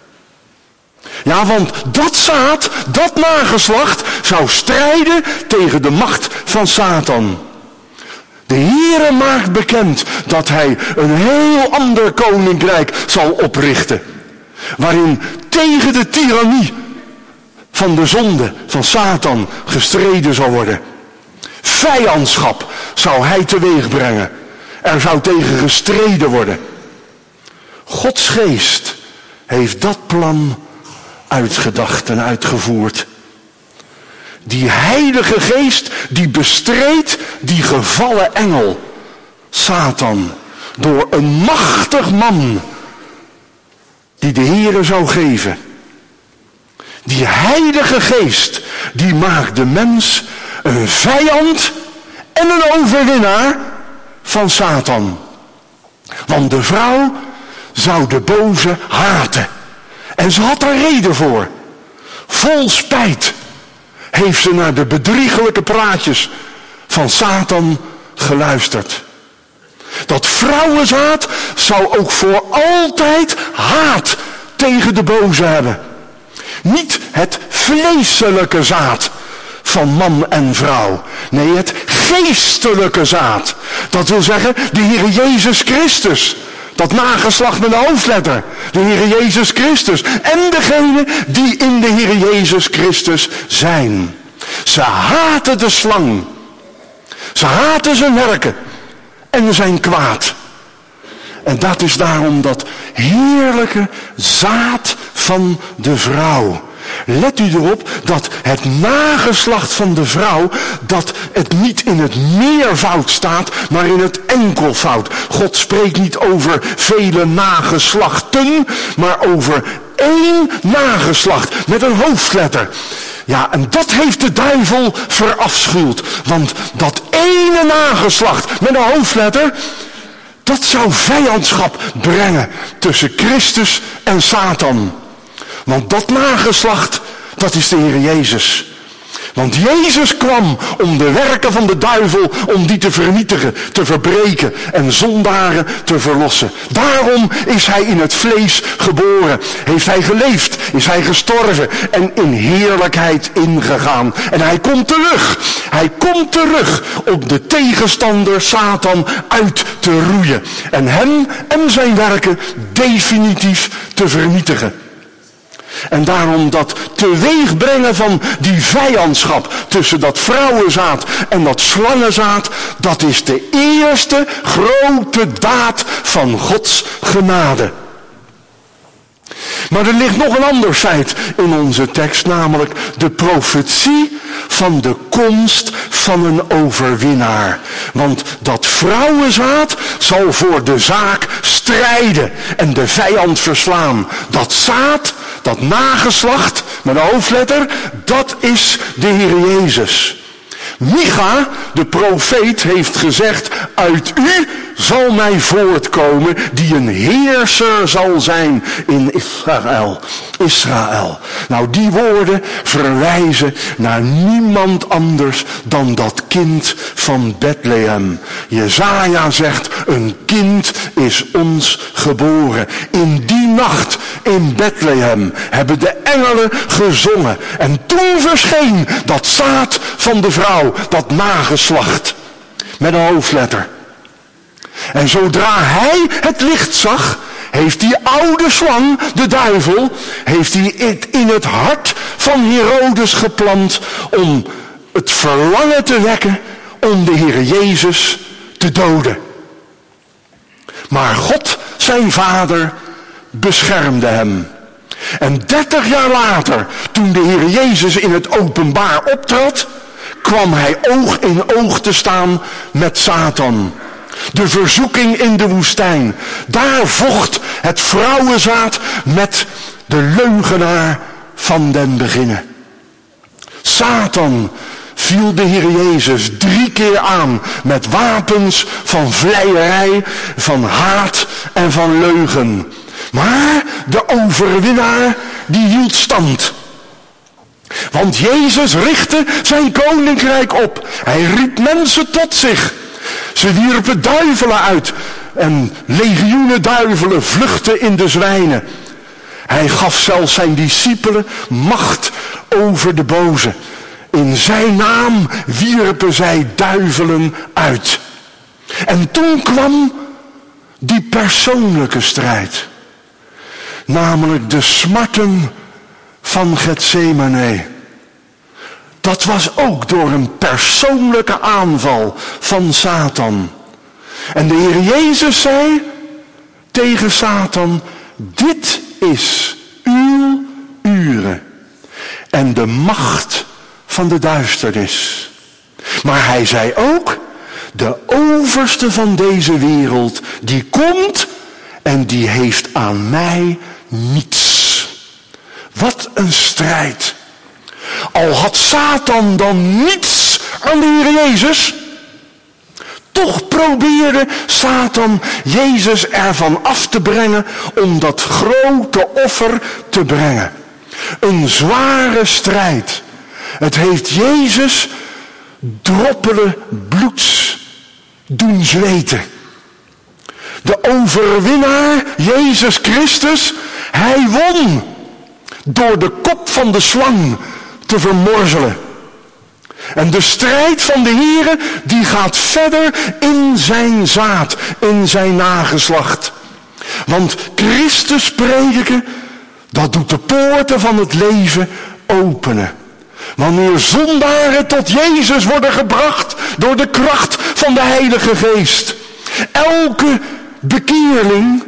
Ja, want dat zaad, dat nageslacht, zou strijden tegen de macht van Satan. De Heere maakt bekend dat hij een heel ander koninkrijk zal oprichten. Waarin tegen de tirannie van de zonde van Satan gestreden zal worden. Vijandschap zou hij teweeg brengen. Er zou tegen gestreden worden. Gods geest heeft dat plan uitgedacht en uitgevoerd. Die heilige geest die bestreed die gevallen engel, Satan, door een machtig man die de Heere zou geven. Die heilige geest die maakt de mens een vijand en een overwinnaar van Satan. Want de vrouw zou de boze haten. En ze had daar reden voor. Vol spijt heeft ze naar de bedriegelijke praatjes van Satan geluisterd. Dat vrouwenzaad zou ook voor altijd haat tegen de boze hebben. Niet het vleeselijke zaad van man en vrouw. Nee, het geestelijke zaad. Dat wil zeggen, de Heer Jezus Christus. Dat nageslacht met een hoofdletter. De Heer Jezus Christus. En degene die in de Heer Jezus Christus zijn. Ze haten de slang. Ze haten zijn werken. En zijn kwaad. En dat is daarom dat heerlijke zaad van de vrouw. Let u erop dat het nageslacht van de vrouw, dat het niet in het meervoud staat, maar in het enkelvoud. God spreekt niet over vele nageslachten, maar over één nageslacht met een hoofdletter. Ja, en dat heeft de duivel verafschuwd. Want dat ene nageslacht met een hoofdletter, dat zou vijandschap brengen tussen Christus en Satan. Want dat nageslacht, dat is de Heer Jezus. Want Jezus kwam om de werken van de duivel, om die te vernietigen, te verbreken en zondaren te verlossen. Daarom is hij in het vlees geboren. Heeft hij geleefd, is hij gestorven en in heerlijkheid ingegaan. En hij komt terug. Hij komt terug om de tegenstander Satan uit te roeien. En hem en zijn werken definitief te vernietigen. En daarom dat teweegbrengen van die vijandschap tussen dat vrouwenzaad en dat slangenzaad, dat is de eerste grote daad van Gods genade. Maar er ligt nog een ander feit in onze tekst, namelijk de profetie van de komst van een overwinnaar. Want dat vrouwenzaad zal voor de zaak strijden en de vijand verslaan. Dat zaad, dat nageslacht, met een hoofdletter, dat is de Heer Jezus. Micha, de profeet, heeft gezegd, uit u zal mij voortkomen die een heerser zal zijn in Israël. Israël. Nou, die woorden verwijzen naar niemand anders dan dat kind van Bethlehem. Jesaja zegt, een kind is ons geboren. In die nacht in Bethlehem hebben de engelen gezongen. En toen verscheen dat zaad van de vrouw, dat nageslacht, met een hoofdletter. En zodra hij het licht zag, heeft die oude slang, de duivel, heeft hij het in het hart van Herodes geplant om het verlangen te wekken om de Heer Jezus te doden. Maar God, zijn vader, beschermde hem. En dertig jaar later, toen de Heer Jezus in het openbaar optrad, kwam hij oog in oog te staan met Satan. De verzoeking in de woestijn. Daar vocht het vrouwenzaad met de leugenaar van den beginnen. Satan viel de Heer Jezus drie keer aan met wapens van vleierij, van haat en van leugen. Maar de overwinnaar, die hield stand. Want Jezus richtte zijn koninkrijk op. Hij riep mensen tot zich. Ze wierpen duivelen uit en legioenen duivelen vluchtten in de zwijnen. Hij gaf zelfs zijn discipelen macht over de boze. In zijn naam wierpen zij duivelen uit. En toen kwam die persoonlijke strijd. Namelijk de smarten van Getsemane. Dat was ook door een persoonlijke aanval van Satan. En de Heer Jezus zei tegen Satan, dit is uw uren en de macht van de duisternis. Maar hij zei ook, de overste van deze wereld, die komt en die heeft aan mij niets. Wat een strijd. Al had Satan dan niets aan de Heer Jezus, toch probeerde Satan Jezus ervan af te brengen om dat grote offer te brengen. Een zware strijd. Het heeft Jezus droppelen bloeds doen zweten. De overwinnaar, Jezus Christus, hij won door de kop van de slang te vermorzelen. En de strijd van de Heere, die gaat verder in zijn zaad, in zijn nageslacht. Want Christus prediken, dat doet de poorten van het leven openen. Wanneer zondaren tot Jezus worden gebracht door de kracht van de Heilige Geest. Elke bekeerling,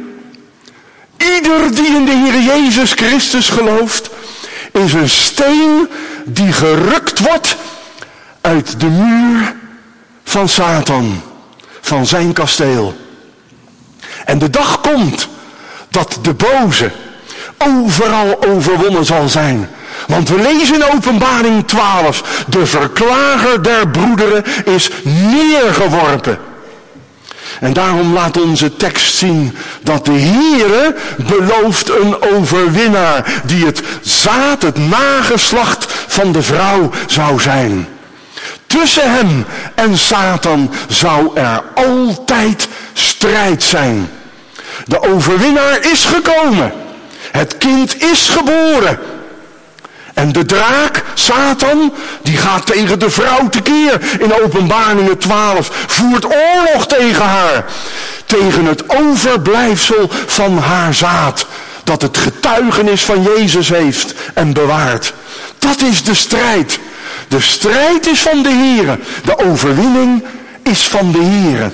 ieder die in de Heer Jezus Christus gelooft, is een steen die gerukt wordt uit de muur van Satan, van zijn kasteel. En de dag komt dat de boze overal overwonnen zal zijn. Want we lezen in Openbaring twaalf, de verklager der broederen is neergeworpen. En daarom laat onze tekst zien dat de Heere belooft een overwinnaar die het zaad, het nageslacht van de vrouw zou zijn. Tussen hem en Satan zou er altijd strijd zijn. De overwinnaar is gekomen. Het kind is geboren. En de draak, Satan, die gaat tegen de vrouw tekeer in Openbaringen twaalf. Voert oorlog tegen haar. Tegen het overblijfsel van haar zaad. Dat het getuigenis van Jezus heeft en bewaart. Dat is de strijd. De strijd is van de Heere. De overwinning is van de Heere.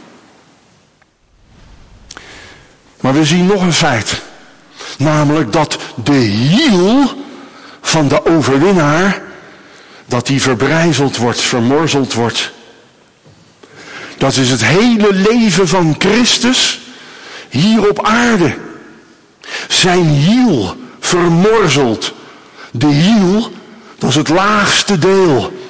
Maar we zien nog een feit. Namelijk dat de hiel van de overwinnaar, dat die verbrijzeld wordt, vermorzeld wordt. Dat is het hele leven van Christus hier op aarde. Zijn hiel vermorzeld. De hiel, dat is het laagste deel.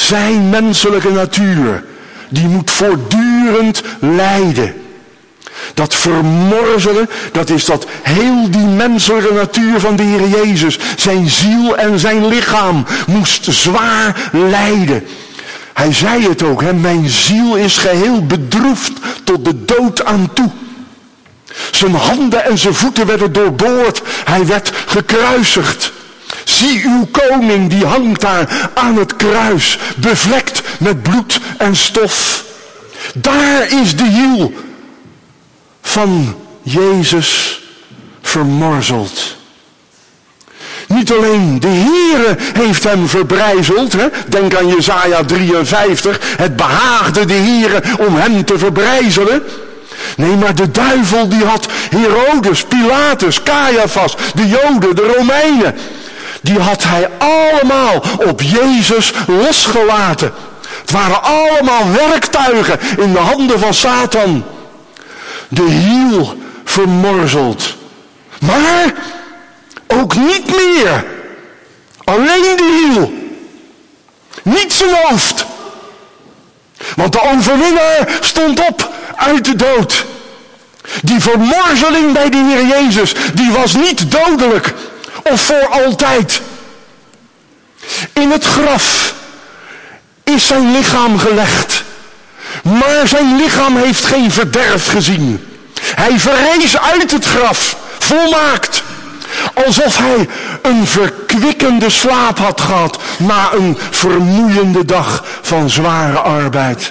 Zijn menselijke natuur, die moet voortdurend lijden. Dat vermorzelen, dat is dat heel die menselijke natuur van de Heer Jezus. Zijn ziel en zijn lichaam moest zwaar lijden. Hij zei het ook, hè, mijn ziel is geheel bedroefd tot de dood aan toe. Zijn handen en zijn voeten werden doorboord. Hij werd gekruisigd. Zie uw koning, die hangt daar aan het kruis, bevlekt met bloed en stof. Daar is de hiel van Jezus vermorzeld. Niet alleen de Heere heeft hem verbrijzeld. Hè? Denk aan Jesaja drieënvijftig. Het behaagde de Heere om hem te verbrijzelen. Nee, maar de duivel die had Herodes, Pilatus, Caiaphas, de Joden, de Romeinen. Die had hij allemaal op Jezus losgelaten. Het waren allemaal werktuigen in de handen van Satan. De hiel vermorzeld. Maar ook niet meer. Alleen de hiel. Niet zijn hoofd. Want de overwinnaar stond op uit de dood. Die vermorzeling bij de Heer Jezus, die was niet dodelijk of voor altijd. In het graf is zijn lichaam gelegd. Maar zijn lichaam heeft geen verderf gezien. Hij verrees uit het graf, volmaakt. Alsof hij een verkwikkende slaap had gehad na een vermoeiende dag van zware arbeid.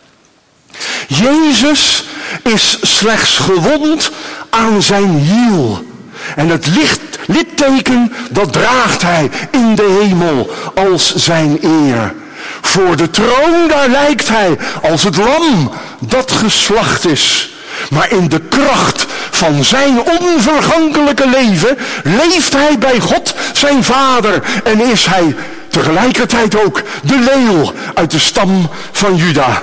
Jezus is slechts gewond aan zijn hiel. En het licht, litteken, dat draagt hij in de hemel als zijn eer. Voor de troon, daar lijkt hij als het lam dat geslacht is. Maar in de kracht van zijn onvergankelijke leven leeft hij bij God zijn Vader. En is hij tegelijkertijd ook de leeuw uit de stam van Juda.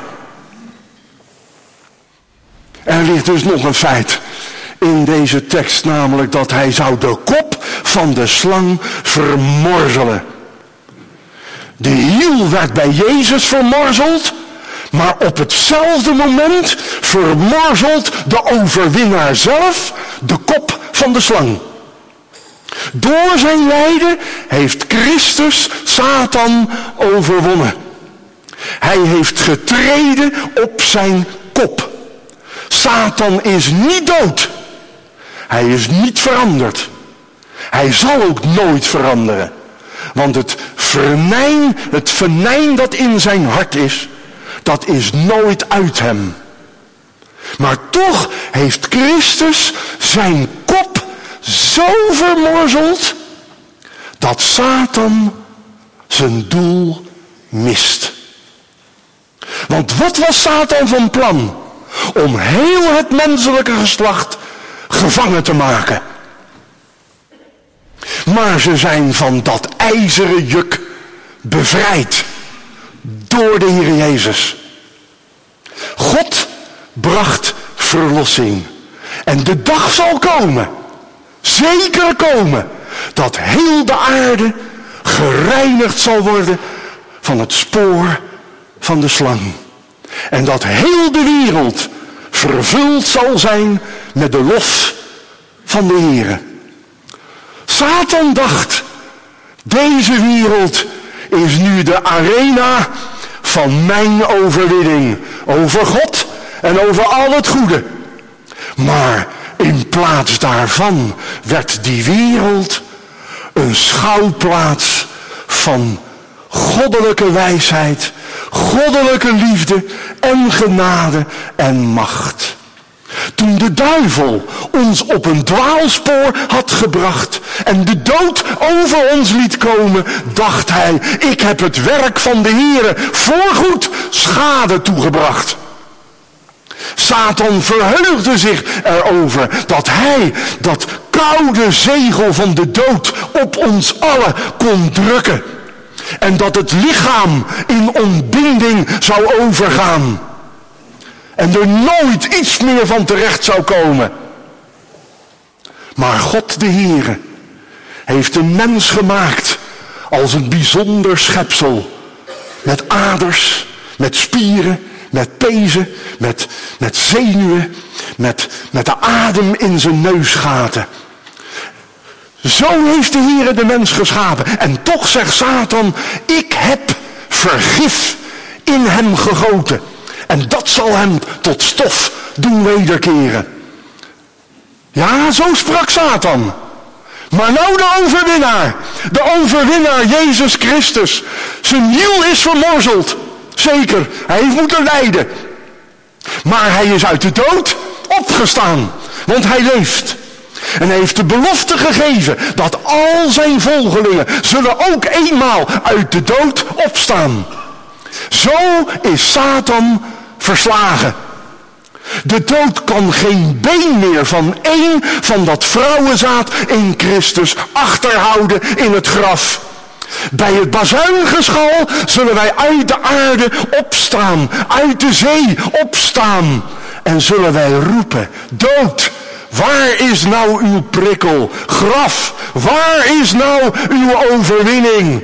Er ligt dus nog een feit in deze tekst, namelijk dat hij zou de kop van de slang vermorzelen. De hiel werd bij Jezus vermorzeld, maar op hetzelfde moment vermorzelt de overwinnaar zelf de kop van de slang. Door zijn lijden heeft Christus Satan overwonnen. Hij heeft getreden op zijn kop. Satan is niet dood. Hij is niet veranderd. Hij zal ook nooit veranderen. Want het venijn, het venijn dat in zijn hart is, dat is nooit uit hem. Maar toch heeft Christus zijn kop zo vermorzeld dat Satan zijn doel mist. Want wat was Satan van plan? Om heel het menselijke geslacht gevangen te maken. Maar ze zijn van dat ijzeren juk bevrijd door de Heer Jezus. God bracht verlossing. En de dag zal komen, zeker komen, dat heel de aarde gereinigd zal worden van het spoor van de slang. En dat heel de wereld vervuld zal zijn met de lof van de Heer. Satan dacht, deze wereld is nu de arena van mijn overwinning over God en over al het goede. Maar in plaats daarvan werd die wereld een schouwplaats van goddelijke wijsheid, goddelijke liefde en genade en macht. Toen de duivel ons op een dwaalspoor had gebracht en de dood over ons liet komen, dacht hij, ik heb het werk van de Heere voorgoed schade toegebracht. Satan verheugde zich erover dat hij dat koude zegel van de dood op ons allen kon drukken. En dat het lichaam in ontbinding zou overgaan. En er nooit iets meer van terecht zou komen. Maar God de Heere heeft een mens gemaakt als een bijzonder schepsel. met aders, met spieren, met pezen, met, met zenuwen, met, met de adem in zijn neusgaten. Zo heeft de Heere de mens geschapen. En toch zegt Satan, ik heb vergif in hem gegoten. En dat zal hem tot stof doen wederkeren. Ja, zo sprak Satan. Maar nou de overwinnaar. De overwinnaar, Jezus Christus. Zijn hiel is vermorzeld. Zeker, hij heeft moeten lijden. Maar hij is uit de dood opgestaan. Want hij leeft. En hij heeft de belofte gegeven dat al zijn volgelingen zullen ook eenmaal uit de dood opstaan. Zo is Satan verslagen. De dood kan geen been meer van één van dat vrouwenzaad in Christus achterhouden in het graf. Bij het bazuingeschal zullen wij uit de aarde opstaan, uit de zee opstaan. En zullen wij roepen, dood, waar is nou uw prikkel? Graf, waar is nou uw overwinning?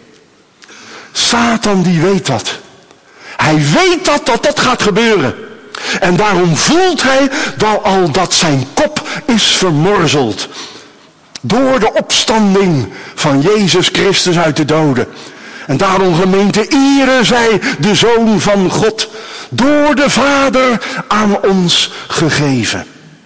Satan die weet dat. Hij weet dat dat, dat gaat gebeuren. En daarom voelt hij dat al dat zijn kop is vermorzeld. Door de opstanding van Jezus Christus uit de doden. En daarom, gemeente, ere zij de Zoon van God. Door de Vader aan ons gegeven.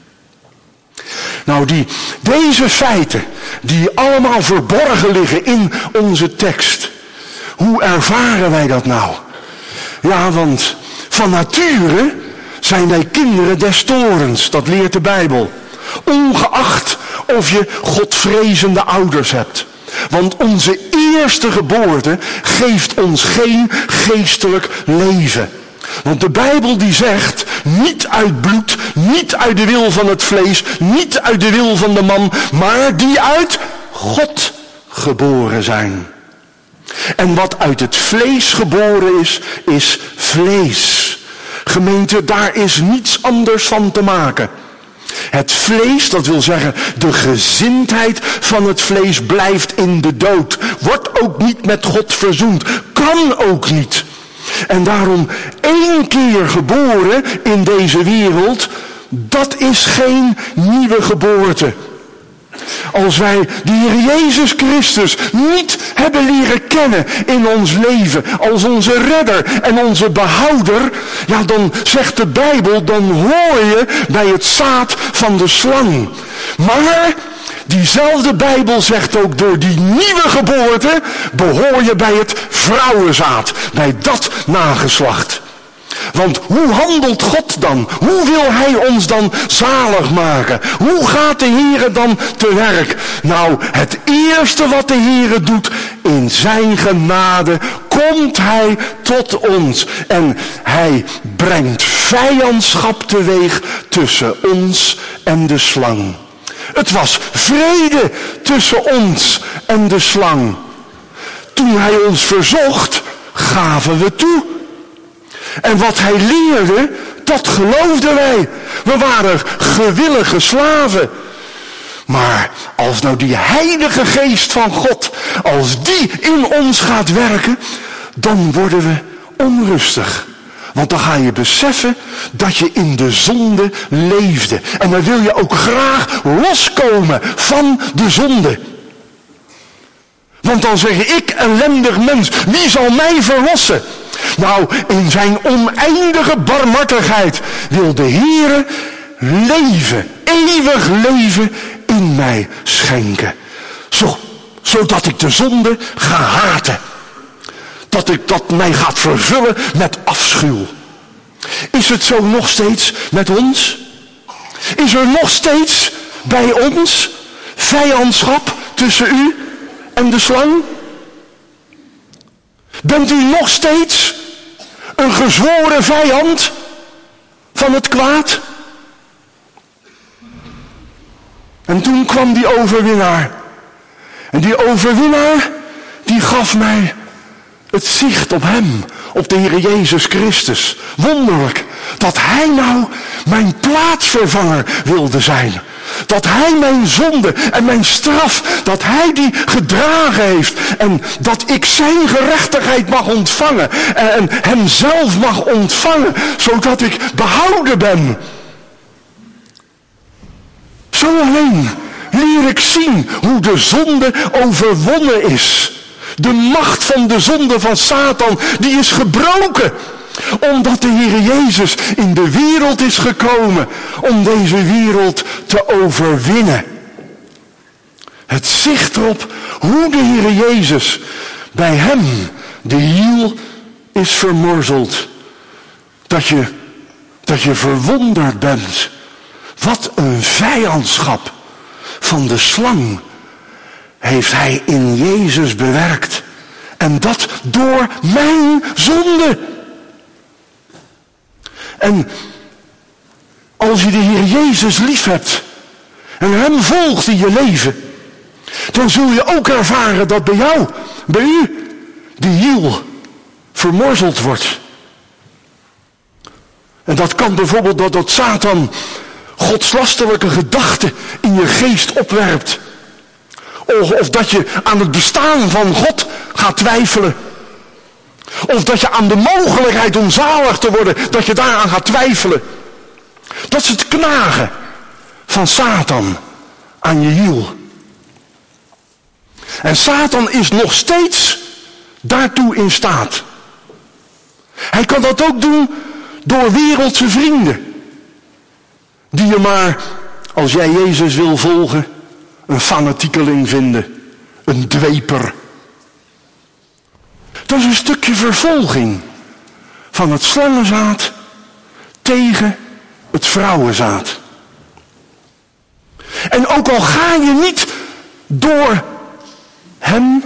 Nou, die, deze feiten, die allemaal verborgen liggen in onze tekst. Hoe ervaren wij dat nou? Ja, want van nature zijn wij kinderen des torens, dat leert de Bijbel. Ongeacht of je godvrezende ouders hebt. Want onze eerste geboorte geeft ons geen geestelijk leven. Want de Bijbel die zegt, niet uit bloed, niet uit de wil van het vlees, niet uit de wil van de man, maar die uit God geboren zijn. En wat uit het vlees geboren is, is vlees. Gemeente, daar is niets anders van te maken. Het vlees, dat wil zeggen, de gezindheid van het vlees blijft in de dood. Wordt ook niet met God verzoend. Kan ook niet. En daarom één keer geboren in deze wereld, dat is geen nieuwe geboorte. Als wij de Heer Jezus Christus niet hebben leren kennen in ons leven als onze redder en onze behouder, ja, dan zegt de Bijbel, dan hoor je bij het zaad van de slang. Maar diezelfde Bijbel zegt ook, door die nieuwe geboorte behoor je bij het vrouwenzaad, bij dat nageslacht. Want hoe handelt God dan? Hoe wil hij ons dan zalig maken? Hoe gaat de Heere dan te werk? Nou, het eerste wat de Heere doet, in zijn genade komt hij tot ons. En hij brengt vijandschap teweeg tussen ons en de slang. Het was vrede tussen ons en de slang. Toen hij ons verzocht, gaven we toe. En wat hij leerde, dat geloofden wij. We waren gewillige slaven. Maar als nou die heilige geest van God, als die in ons gaat werken, dan worden we onrustig. Want dan ga je beseffen dat je in de zonde leefde. En dan wil je ook graag loskomen van de zonde. Want dan zeg je, ik ellendig mens, wie zal mij verlossen? Nou, in zijn oneindige barmhartigheid wil de Heere leven, eeuwig leven in mij schenken. Zo, zodat ik de zonde ga haten. Dat ik dat mij gaat vervullen met afschuw. Is het zo nog steeds met ons? Is er nog steeds bij ons vijandschap tussen u en de slang? Bent u nog steeds een gezworen vijand van het kwaad? En toen kwam die overwinnaar. En die overwinnaar, die gaf mij het zicht op hem, op de Heer Jezus Christus. Wonderlijk dat hij nou mijn plaatsvervanger wilde zijn. Dat hij mijn zonde en mijn straf, dat hij die gedragen heeft. En dat ik zijn gerechtigheid mag ontvangen. En hem zelf mag ontvangen. Zodat ik behouden ben. Zo alleen leer ik zien hoe de zonde overwonnen is. De macht van de zonde van Satan, die is gebroken. Omdat de Heer Jezus in de wereld is gekomen om deze wereld te overwinnen. Het zicht erop hoe de Heer Jezus bij hem de hiel is vermorzeld. Dat je, dat je verwonderd bent. Wat een vijandschap van de slang heeft hij in Jezus bewerkt. En dat door mijn zonde. En als je de Heer Jezus lief hebt en hem volgt in je leven, dan zul je ook ervaren dat bij jou, bij u, de hiel vermorzeld wordt. En dat kan bijvoorbeeld dat, dat Satan godslasterlijke gedachten in je geest opwerpt. Of, of dat je aan het bestaan van God gaat twijfelen. Of dat je aan de mogelijkheid om zalig te worden, dat je daaraan gaat twijfelen. Dat is het knagen van Satan aan je hiel. En Satan is nog steeds daartoe in staat. Hij kan dat ook doen door wereldse vrienden. Die je maar, als jij Jezus wil volgen, een fanatiekeling vinden. Een dweper. Dat is een stukje vervolging van het slangenzaad tegen het vrouwenzaad. En ook al ga je niet door hem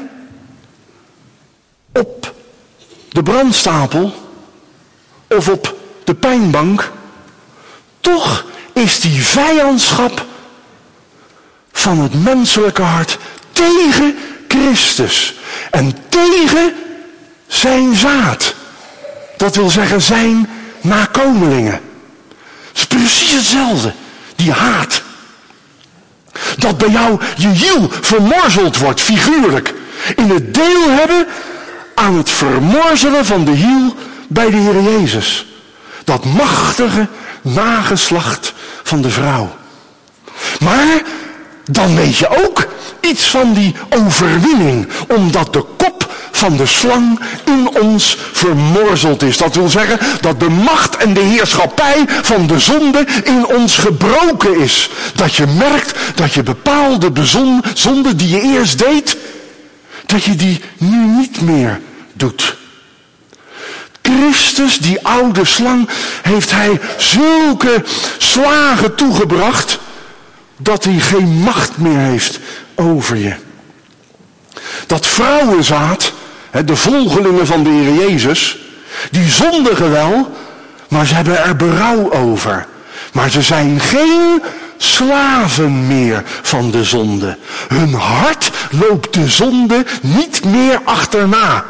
op de brandstapel of op de pijnbank, toch is die vijandschap van het menselijke hart tegen Christus en tegen zijn zaad. Dat wil zeggen zijn nakomelingen. Het is precies hetzelfde, die haat. Dat bij jou je hiel vermorzeld wordt, figuurlijk. In het deel hebben aan het vermorzelen van de hiel bij de Heer Jezus. Dat machtige nageslacht van de vrouw. Maar dan weet je ook iets van die overwinning. Omdat de kop van de slang in ons vermorzeld is. Dat wil zeggen dat de macht en de heerschappij van de zonde in ons gebroken is. Dat je merkt dat je bepaalde bezon, zonde die je eerst deed, dat je die nu niet meer doet. Christus, die oude slang, heeft hij zulke slagen toegebracht dat hij geen macht meer heeft over je. Dat vrouwenzaad, de volgelingen van de Heer Jezus, die zondigen wel, maar ze hebben er berouw over. Maar ze zijn geen slaven meer van de zonde. Hun hart loopt de zonde niet meer achterna.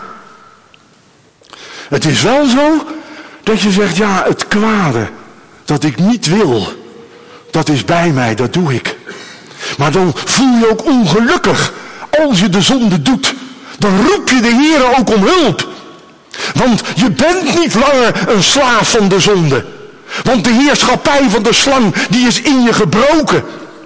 Het is wel zo dat je zegt, ja, het kwade dat ik niet wil, dat is bij mij, dat doe ik. Maar dan voel je ook ongelukkig als je de zonde doet. Dan roep je de Heer ook om hulp. Want je bent niet langer een slaaf van de zonde. Want de heerschappij van de slang, die is in je gebroken.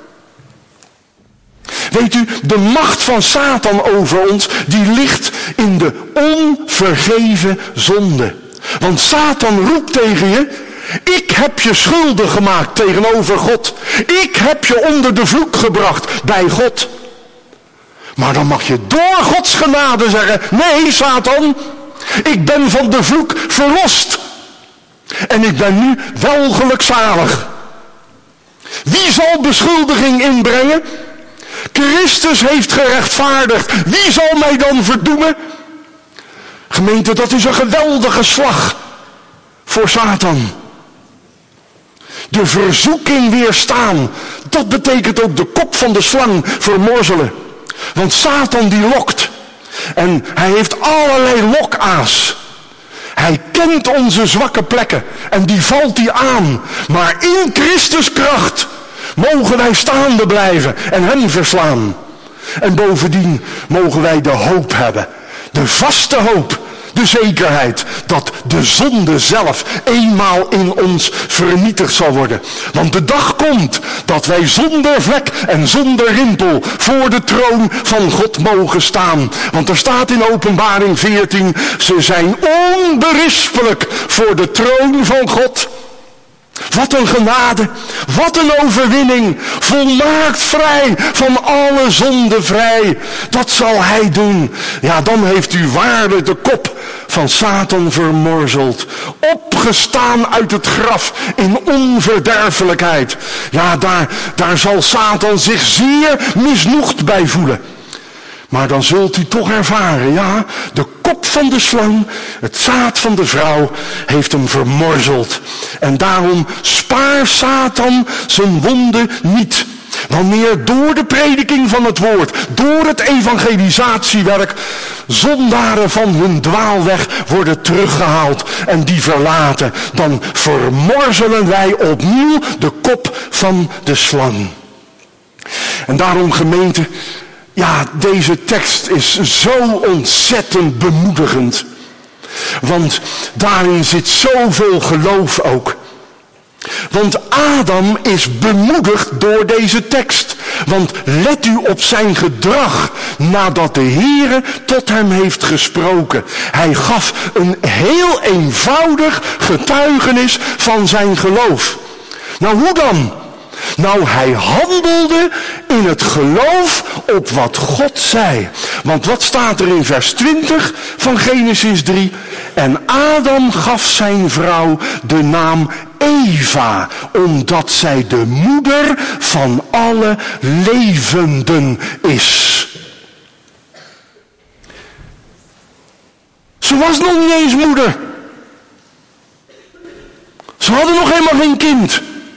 Weet u, de macht van Satan over ons, die ligt in de onvergeven zonde. Want Satan roept tegen je, ik heb je schuldig gemaakt tegenover God. Ik heb je onder de vloek gebracht bij God. Maar dan mag je door Gods genade zeggen, nee Satan, ik ben van de vloek verlost. En ik ben nu wel gelukzalig. Wie zal beschuldiging inbrengen? Christus heeft gerechtvaardigd. Wie zal mij dan verdoemen? Gemeente, dat is een geweldige slag voor Satan. De verzoeking weerstaan. Dat betekent ook de kop van de slang vermorzelen. Want Satan die lokt. En hij heeft allerlei lokaas. Hij kent onze zwakke plekken. En die valt hij aan. Maar in Christus kracht Mogen wij staande blijven en hem verslaan. En bovendien mogen wij de hoop hebben. De vaste hoop. De zekerheid dat de zonde zelf eenmaal in ons vernietigd zal worden. Want de dag komt dat wij zonder vlek en zonder rimpel voor de troon van God mogen staan. Want er staat in Openbaring veertien, ze zijn onberispelijk voor de troon van God. Wat een genade, wat een overwinning, volmaakt vrij, van alle zonde vrij. Dat zal hij doen. Ja, dan heeft u waarlijk de kop van Satan vermorzeld. Opgestaan uit het graf in onverderfelijkheid. Ja, daar, daar zal Satan zich zeer misnoegd bij voelen. Maar dan zult u toch ervaren, ja, de kop van de slang, het zaad van de vrouw, heeft hem vermorzeld. En daarom spaar Satan zijn wonden niet. Wanneer door de prediking van het woord, door het evangelisatiewerk, zondaren van hun dwaalweg worden teruggehaald en die verlaten, dan vermorzelen wij opnieuw de kop van de slang. En daarom, gemeente, ja, deze tekst is zo ontzettend bemoedigend. Want daarin zit zoveel geloof ook. Want Adam is bemoedigd door deze tekst. Want let u op zijn gedrag nadat de Heere tot hem heeft gesproken. Hij gaf een heel eenvoudig getuigenis van zijn geloof. Nou, hoe dan? Nou, hij handelde in het geloof op wat God zei. Want wat staat er in vers twintig van Genesis drie? En Adam gaf zijn vrouw de naam Eva, omdat zij de moeder van alle levenden is. Ze was nog niet eens moeder. Ze hadden nog helemaal geen kind.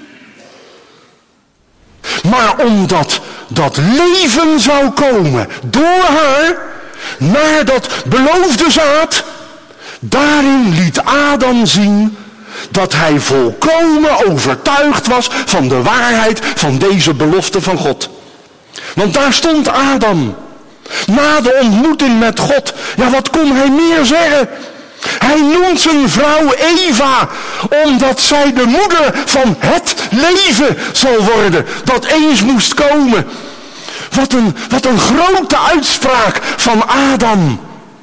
Maar omdat dat leven zou komen door haar naar dat beloofde zaad, daarin liet Adam zien dat hij volkomen overtuigd was van de waarheid van deze belofte van God. Want daar stond Adam. Na de ontmoeting met God. Ja, wat kon hij meer zeggen? Hij noemt zijn vrouw Eva, omdat zij de moeder van het leven zal worden, dat eens moest komen. Wat een, wat een grote uitspraak van Adam.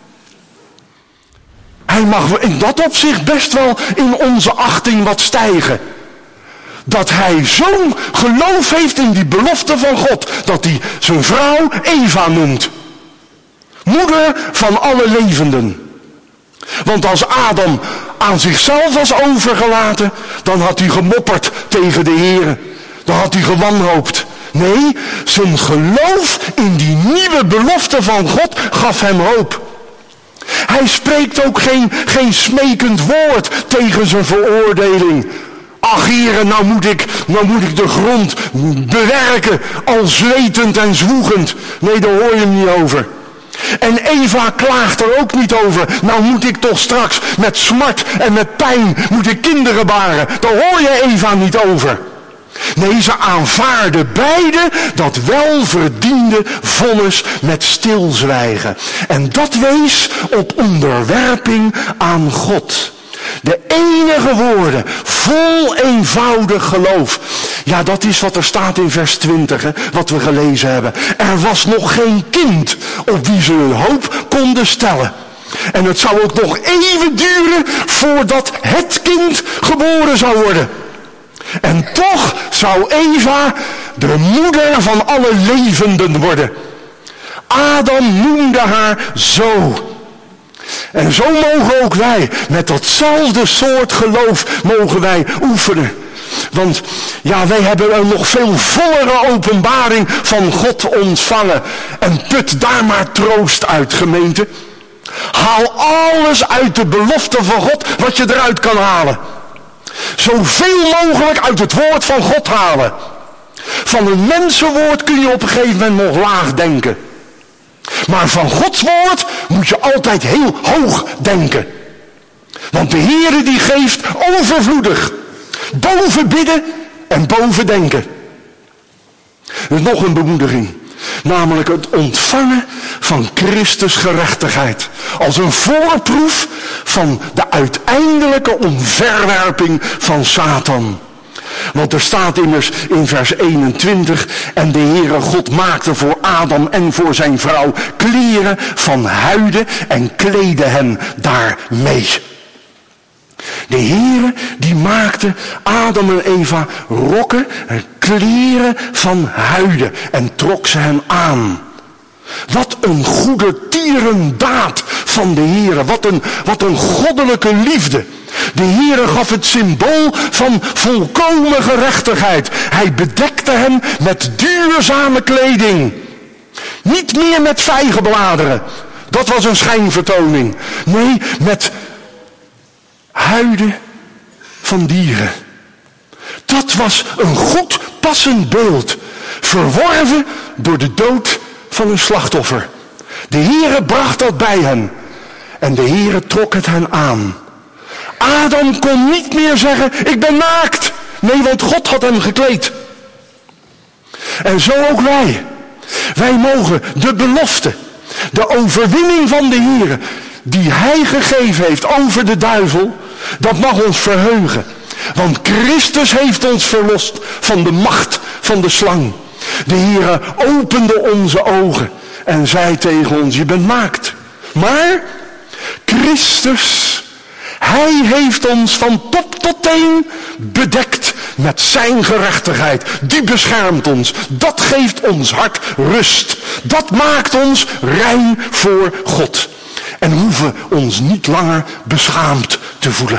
Hij mag in dat opzicht best wel in onze achting wat stijgen. Dat hij zo'n geloof heeft in die belofte van God, dat hij zijn vrouw Eva noemt. Moeder van alle levenden. Want als Adam aan zichzelf was overgelaten, dan had hij gemopperd tegen de Heer. Dan had hij gewanhoopt. Nee, zijn geloof in die nieuwe belofte van God gaf hem hoop. Hij spreekt ook geen, geen smekend woord tegen zijn veroordeling. Ach Heere, nou moet ik, nou moet ik de grond bewerken, al zwetend en zwoegend. Nee, daar hoor je hem niet over. En Eva klaagt er ook niet over. Nou moet ik toch straks met smart en met pijn moet ik kinderen baren. Daar hoor je Eva niet over. Nee, ze aanvaarden beide dat welverdiende vonnis met stilzwijgen. En dat wees op onderwerping aan God. De enige woorden, vol eenvoudig geloof. Ja, dat is wat er staat in vers twintig, hè, wat we gelezen hebben. Er was nog geen kind op wie ze hun hoop konden stellen. En het zou ook nog even duren voordat het kind geboren zou worden. En toch zou Eva de moeder van alle levenden worden. Adam noemde haar zo. En zo mogen ook wij, met datzelfde soort geloof, mogen wij oefenen. Want ja, wij hebben een nog veel vollere openbaring van God ontvangen. En put daar maar troost uit, gemeente. Haal alles uit de belofte van God wat je eruit kan halen. Zoveel mogelijk uit het woord van God halen. Van een mensenwoord kun je op een gegeven moment nog laag denken. Maar van Gods woord moet je altijd heel hoog denken. Want de Heere die geeft overvloedig. Boven bidden en boven denken. Er is nog een bemoediging. Namelijk het ontvangen van Christus gerechtigheid. Als een voorproef van de uiteindelijke omverwerping van Satan. Want er staat immers in vers eenentwintig. En de Heere God maakte voor Adam en voor zijn vrouw kleren van huiden en kleedde hen daarmee. De Heere die maakte Adam en Eva rokken en kleren van huiden en trok ze hen aan. Wat een goede tierendaad van de Heere. Wat een, wat een goddelijke liefde. De Heere gaf het symbool van volkomen gerechtigheid. Hij bedekte hen met duurzame kleding. Niet meer met vijgenbladeren. Dat was een schijnvertoning. Nee, met huiden van dieren. Dat was een goed passend beeld. Verworven door de dood van een slachtoffer. De Heere bracht dat bij hen. En de Heere trok het hen aan. Adam kon niet meer zeggen, ik ben naakt. Nee, want God had hem gekleed. En zo ook wij. Wij mogen de belofte, de overwinning van de Heere, die Hij gegeven heeft over de duivel, dat mag ons verheugen. Want Christus heeft ons verlost van de macht van de slang. De Heere opende onze ogen en zei tegen ons, je bent naakt. Maar Christus, Hij heeft ons van top tot teen bedekt met zijn gerechtigheid. Die beschermt ons. Dat geeft ons hart rust. Dat maakt ons rein voor God. En hoeven ons niet langer beschaamd te voelen.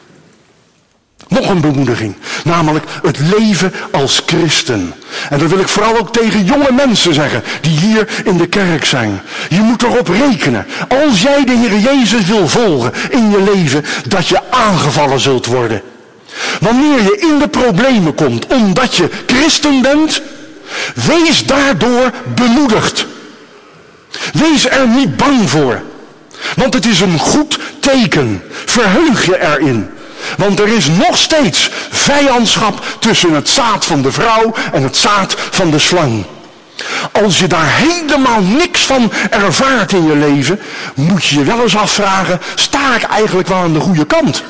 Nog een bemoediging, namelijk het leven als christen. En dat wil ik vooral ook tegen jonge mensen zeggen, die hier in de kerk zijn. Je moet erop rekenen, als jij de Heer Jezus wil volgen in je leven, dat je aangevallen zult worden. Wanneer je in de problemen komt, omdat je christen bent, wees daardoor bemoedigd. Wees er niet bang voor, want het is een goed teken. Verheug je erin. Want er is nog steeds vijandschap tussen het zaad van de vrouw en het zaad van de slang. Als je daar helemaal niks van ervaart in je leven, moet je je wel eens afvragen, sta ik eigenlijk wel aan de goede kant?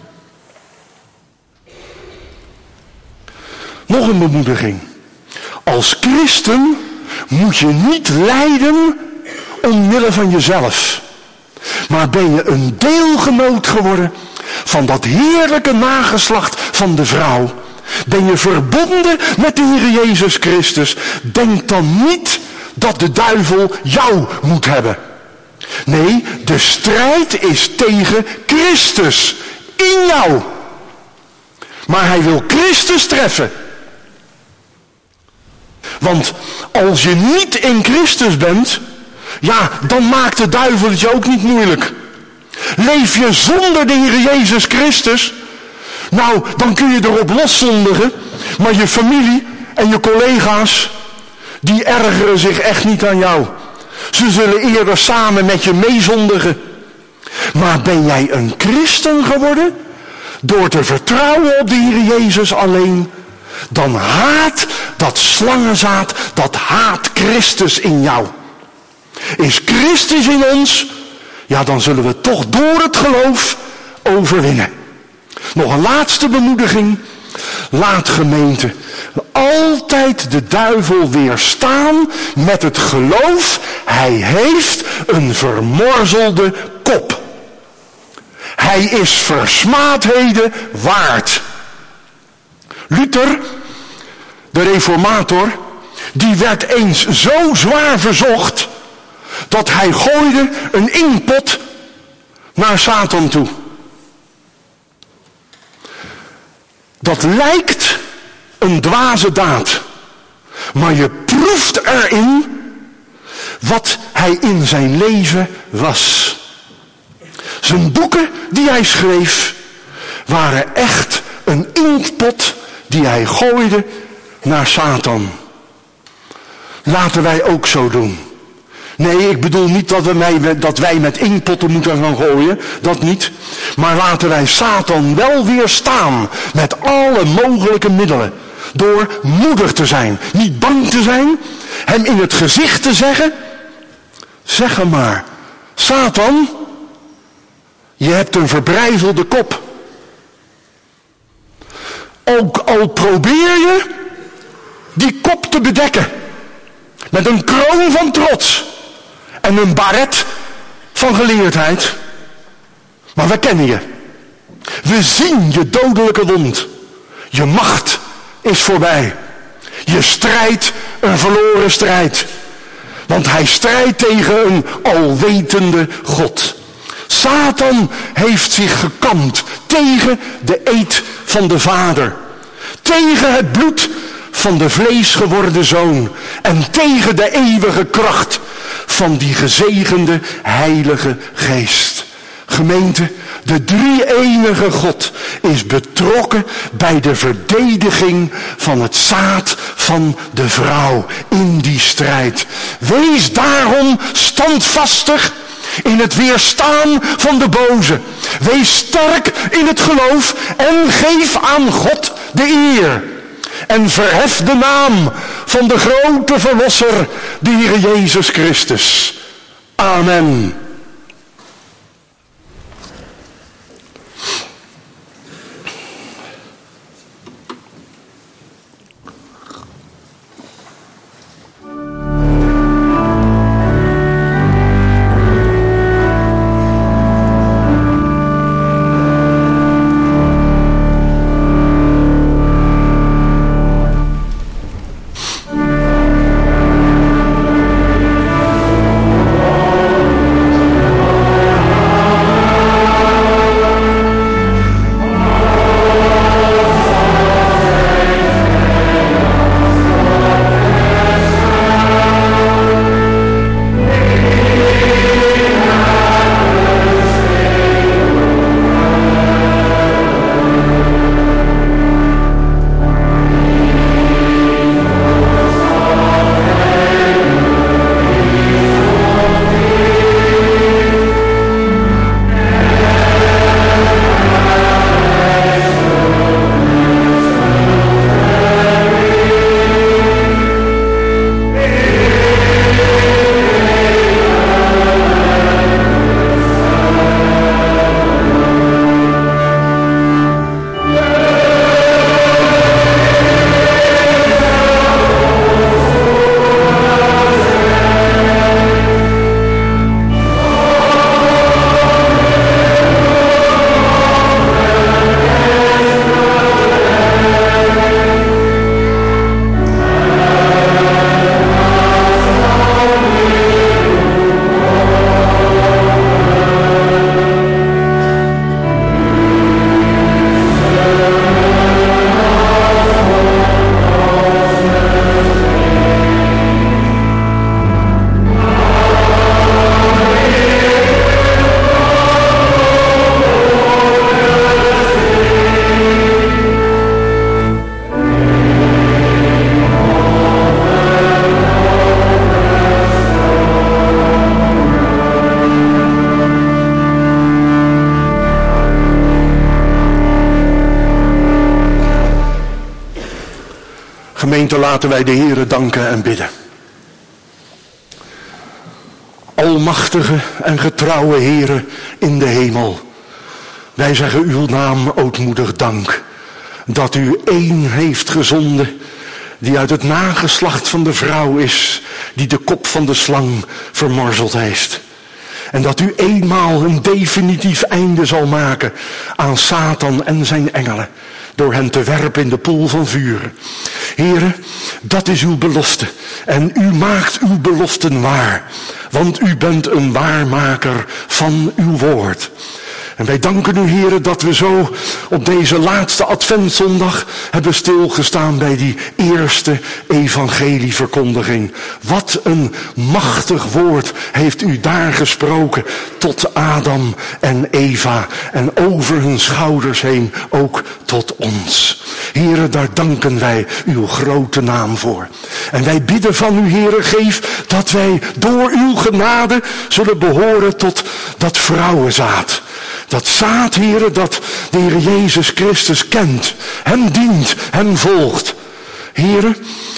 Nog een bemoediging. Als christen moet je niet lijden omwille van jezelf. Maar ben je een deelgenoot geworden van dat heerlijke nageslacht van de vrouw. Ben je verbonden met de Heer Jezus Christus. Denk dan niet dat de duivel jou moet hebben. Nee, de strijd is tegen Christus in jou. Maar hij wil Christus treffen. Want als je niet in Christus bent, ja, dan maakt de duivel het je ook niet moeilijk. Leef je zonder de Heer Jezus Christus, nou, dan kun je erop loszondigen, maar je familie en je collega's, die ergeren zich echt niet aan jou. Ze zullen eerder samen met je meezondigen. Maar ben jij een christen geworden, door te vertrouwen op de Heer Jezus alleen, dan haat dat slangenzaad, dat haat Christus in jou. Is Christus in ons, ja, dan zullen we toch door het geloof overwinnen. Nog een laatste bemoediging. Laat gemeente altijd de duivel weerstaan met het geloof. Hij heeft een vermorzelde kop. Hij is versmaadheden waard. Luther, de reformator, die werd eens zo zwaar verzocht dat hij gooide een inkpot naar Satan toe. Dat lijkt een dwaze daad, maar je proeft erin wat hij in zijn leven was. Zijn boeken die hij schreef waren echt een inkpot die hij gooide naar Satan. Laten wij ook zo doen. Nee, ik bedoel niet dat, we mij, dat wij met inkpotten moeten gaan gooien. Dat niet. Maar laten wij Satan wel weerstaan met alle mogelijke middelen. Door moedig te zijn. Niet bang te zijn. Hem in het gezicht te zeggen. Zeg hem maar. Satan, je hebt een verbrijzelde kop. Ook al probeer je die kop te bedekken. Met een kroon van trots. En een baret van geleerdheid. Maar we kennen je. We zien je dodelijke wond. Je macht is voorbij. Je strijd een verloren strijd. Want hij strijdt tegen een alwetende God. Satan heeft zich gekampt tegen de eed van de Vader. Tegen het bloed van de vleesgeworden Zoon. En tegen de eeuwige kracht van die gezegende Heilige Geest. Gemeente, de drie-enige God is betrokken bij de verdediging van het zaad van de vrouw in die strijd. Wees daarom standvastig in het weerstaan van de boze. Wees sterk in het geloof en geef aan God de eer. En verhef de naam van de grote Verlosser, de Heer Jezus Christus. Amen. Gemeente, laten wij de Heere danken en bidden. Almachtige en getrouwe Heere in de hemel. Wij zeggen uw naam ootmoedig dank. Dat u één heeft gezonden die uit het nageslacht van de vrouw is. Die de kop van de slang vermorzeld heeft. En dat u eenmaal een definitief einde zal maken aan Satan en zijn engelen. Door hen te werpen in de poel van vuur. Here, dat is uw belofte. En u maakt uw beloften waar. Want u bent een waarmaker van uw woord. En wij danken u, Heere, dat we zo op deze laatste adventszondag hebben stilgestaan bij die eerste evangelieverkondiging. Wat een machtig woord heeft u daar gesproken tot Adam en Eva en over hun schouders heen ook tot ons. Heere, daar danken wij uw grote naam voor. En wij bidden van u, Heere, geef dat wij door uw genade zullen behoren tot dat vrouwenzaad. Dat zaad, Heere, dat de Heer Jezus Christus kent, hem dient, hem volgt. Heere,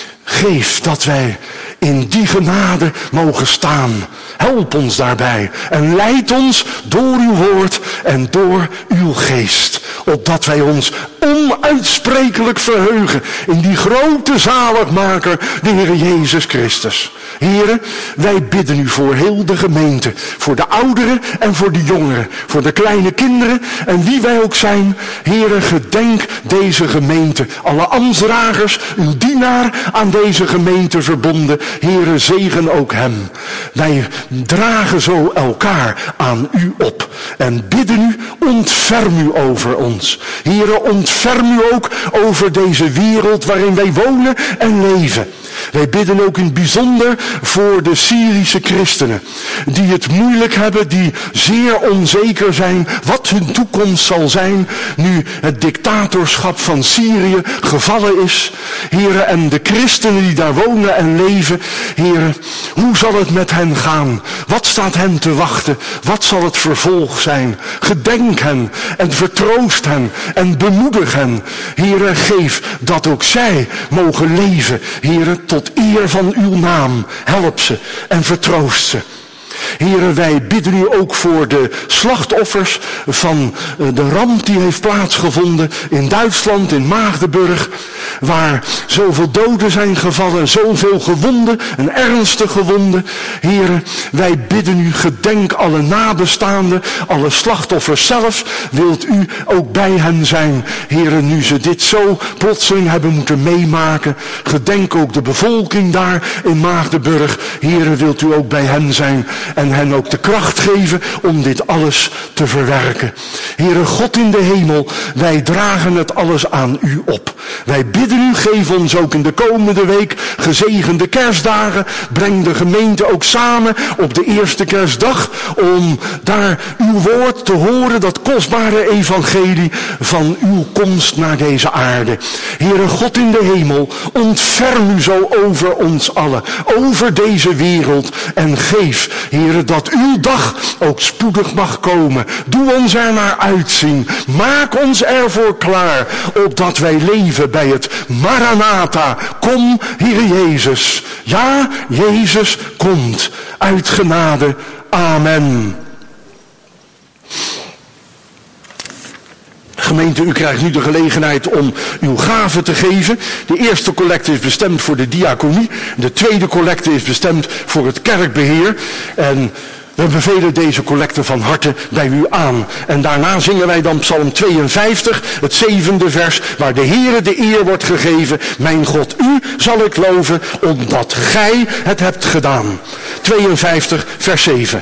geef dat wij in die genade mogen staan. Help ons daarbij en leid ons door uw woord en door uw geest. Opdat wij ons onuitsprekelijk verheugen in die grote zaligmaker, de Heer Jezus Christus. Heren, wij bidden u voor heel de gemeente, voor de ouderen en voor de jongeren, voor de kleine kinderen en wie wij ook zijn. Heren, gedenk deze gemeente, alle ambtsdragers, uw dienaar aan deze gemeente verbonden. Heren, zegen ook hem. Wij dragen zo elkaar aan u op en bidden u, ontferm u over ons. Heren, ontferm u ook over deze wereld waarin wij wonen en leven. Wij bidden ook in het bijzonder voor de Syrische christenen, die het moeilijk hebben, die zeer onzeker zijn wat hun toekomst zal zijn, nu het dictatorschap van Syrië gevallen is. Heren, en de christenen die daar wonen en leven, heren, hoe zal het met hen gaan? Wat staat hen te wachten? Wat zal het vervolg zijn? Gedenk hen en vertroost hen en bemoedig hen. Heren, geef dat ook zij mogen leven, heren, tot eer van uw naam. Help ze en vertroost ze. Heren, wij bidden u ook voor de slachtoffers van de ramp die heeft plaatsgevonden in Duitsland, in Magdeburg, waar zoveel doden zijn gevallen, zoveel gewonden, en ernstige gewonden. Heren, wij bidden u, gedenk alle nabestaanden, alle slachtoffers zelf, wilt u ook bij hen zijn. Heren, nu ze dit zo plotseling hebben moeten meemaken, gedenk ook de bevolking daar in Magdeburg. Heren, wilt u ook bij hen zijn en hen ook de kracht geven om dit alles te verwerken. Heere God in de hemel, wij dragen het alles aan u op. Wij bidden u, geef ons ook in de komende week gezegende kerstdagen. Breng de gemeente ook samen op de eerste kerstdag om daar uw woord te horen, dat kostbare evangelie van uw komst naar deze aarde. Heere God in de hemel, ontferm u zo over ons allen, over deze wereld en geef, Heere, dat uw dag ook spoedig mag komen. Doe ons er naar uitzien. Maak ons ervoor klaar, opdat wij leven bij het Maranatha. Kom, Heere Jezus. Ja, Jezus komt. Uit genade. Amen. Gemeente, u krijgt nu de gelegenheid om uw gaven te geven. De eerste collecte is bestemd voor de diaconie. De tweede collecte is bestemd voor het kerkbeheer. En we bevelen deze collecte van harte bij u aan. En daarna zingen wij dan Psalm tweeënvijftig, het zevende vers, waar de Heere de eer wordt gegeven. Mijn God, u zal ik loven, omdat gij het hebt gedaan. tweeënvijftig, vers zeven.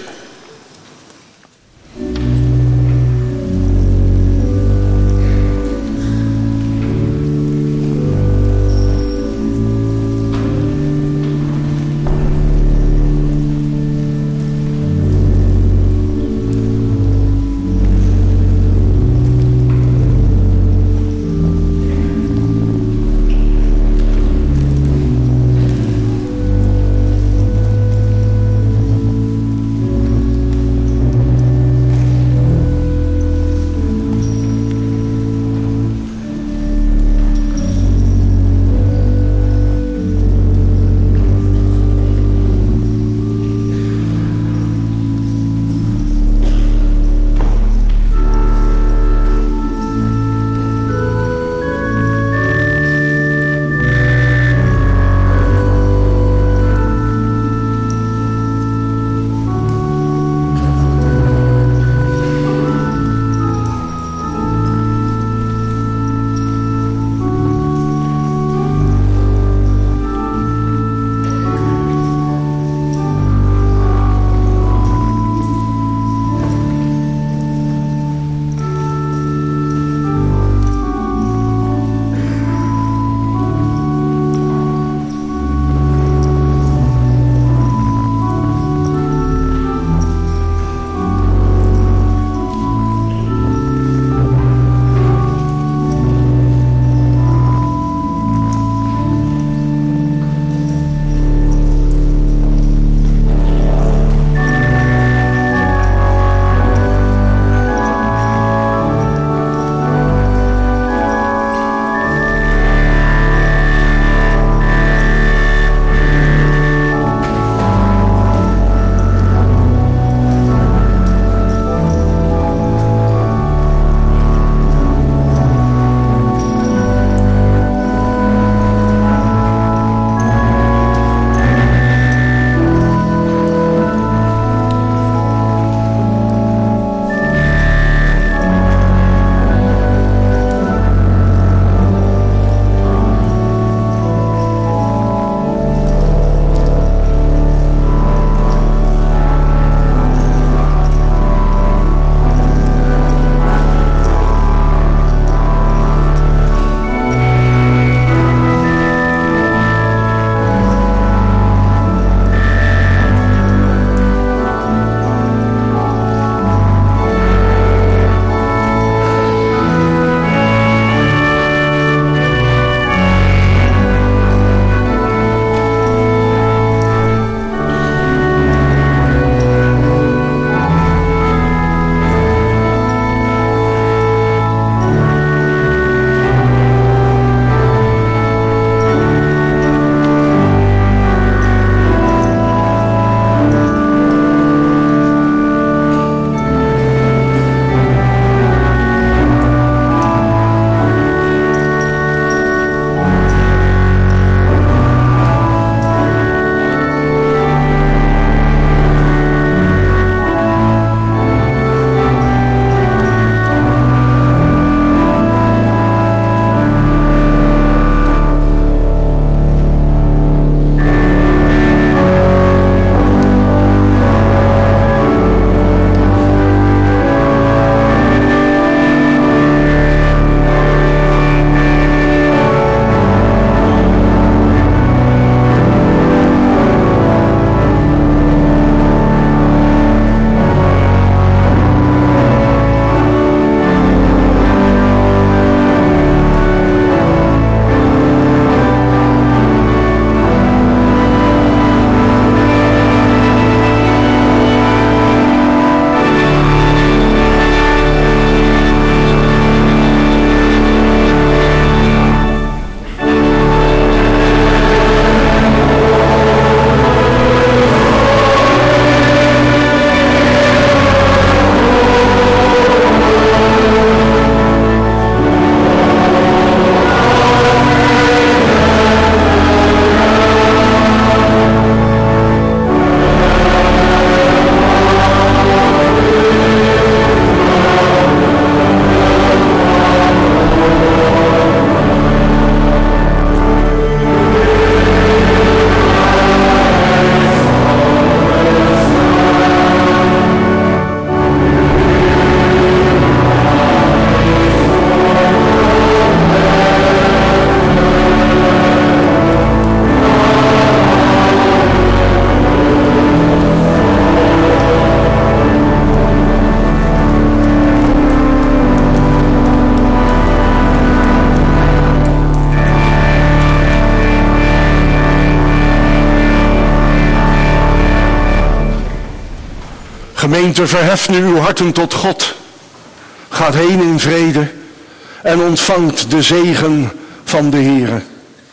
Gemeente, verheft nu uw harten tot God. Gaat heen in vrede en ontvangt de zegen van de Heere.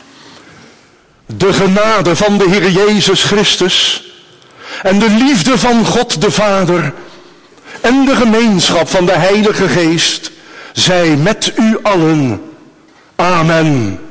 De genade van de Heer Jezus Christus en de liefde van God de Vader en de gemeenschap van de Heilige Geest zij met u allen. Amen.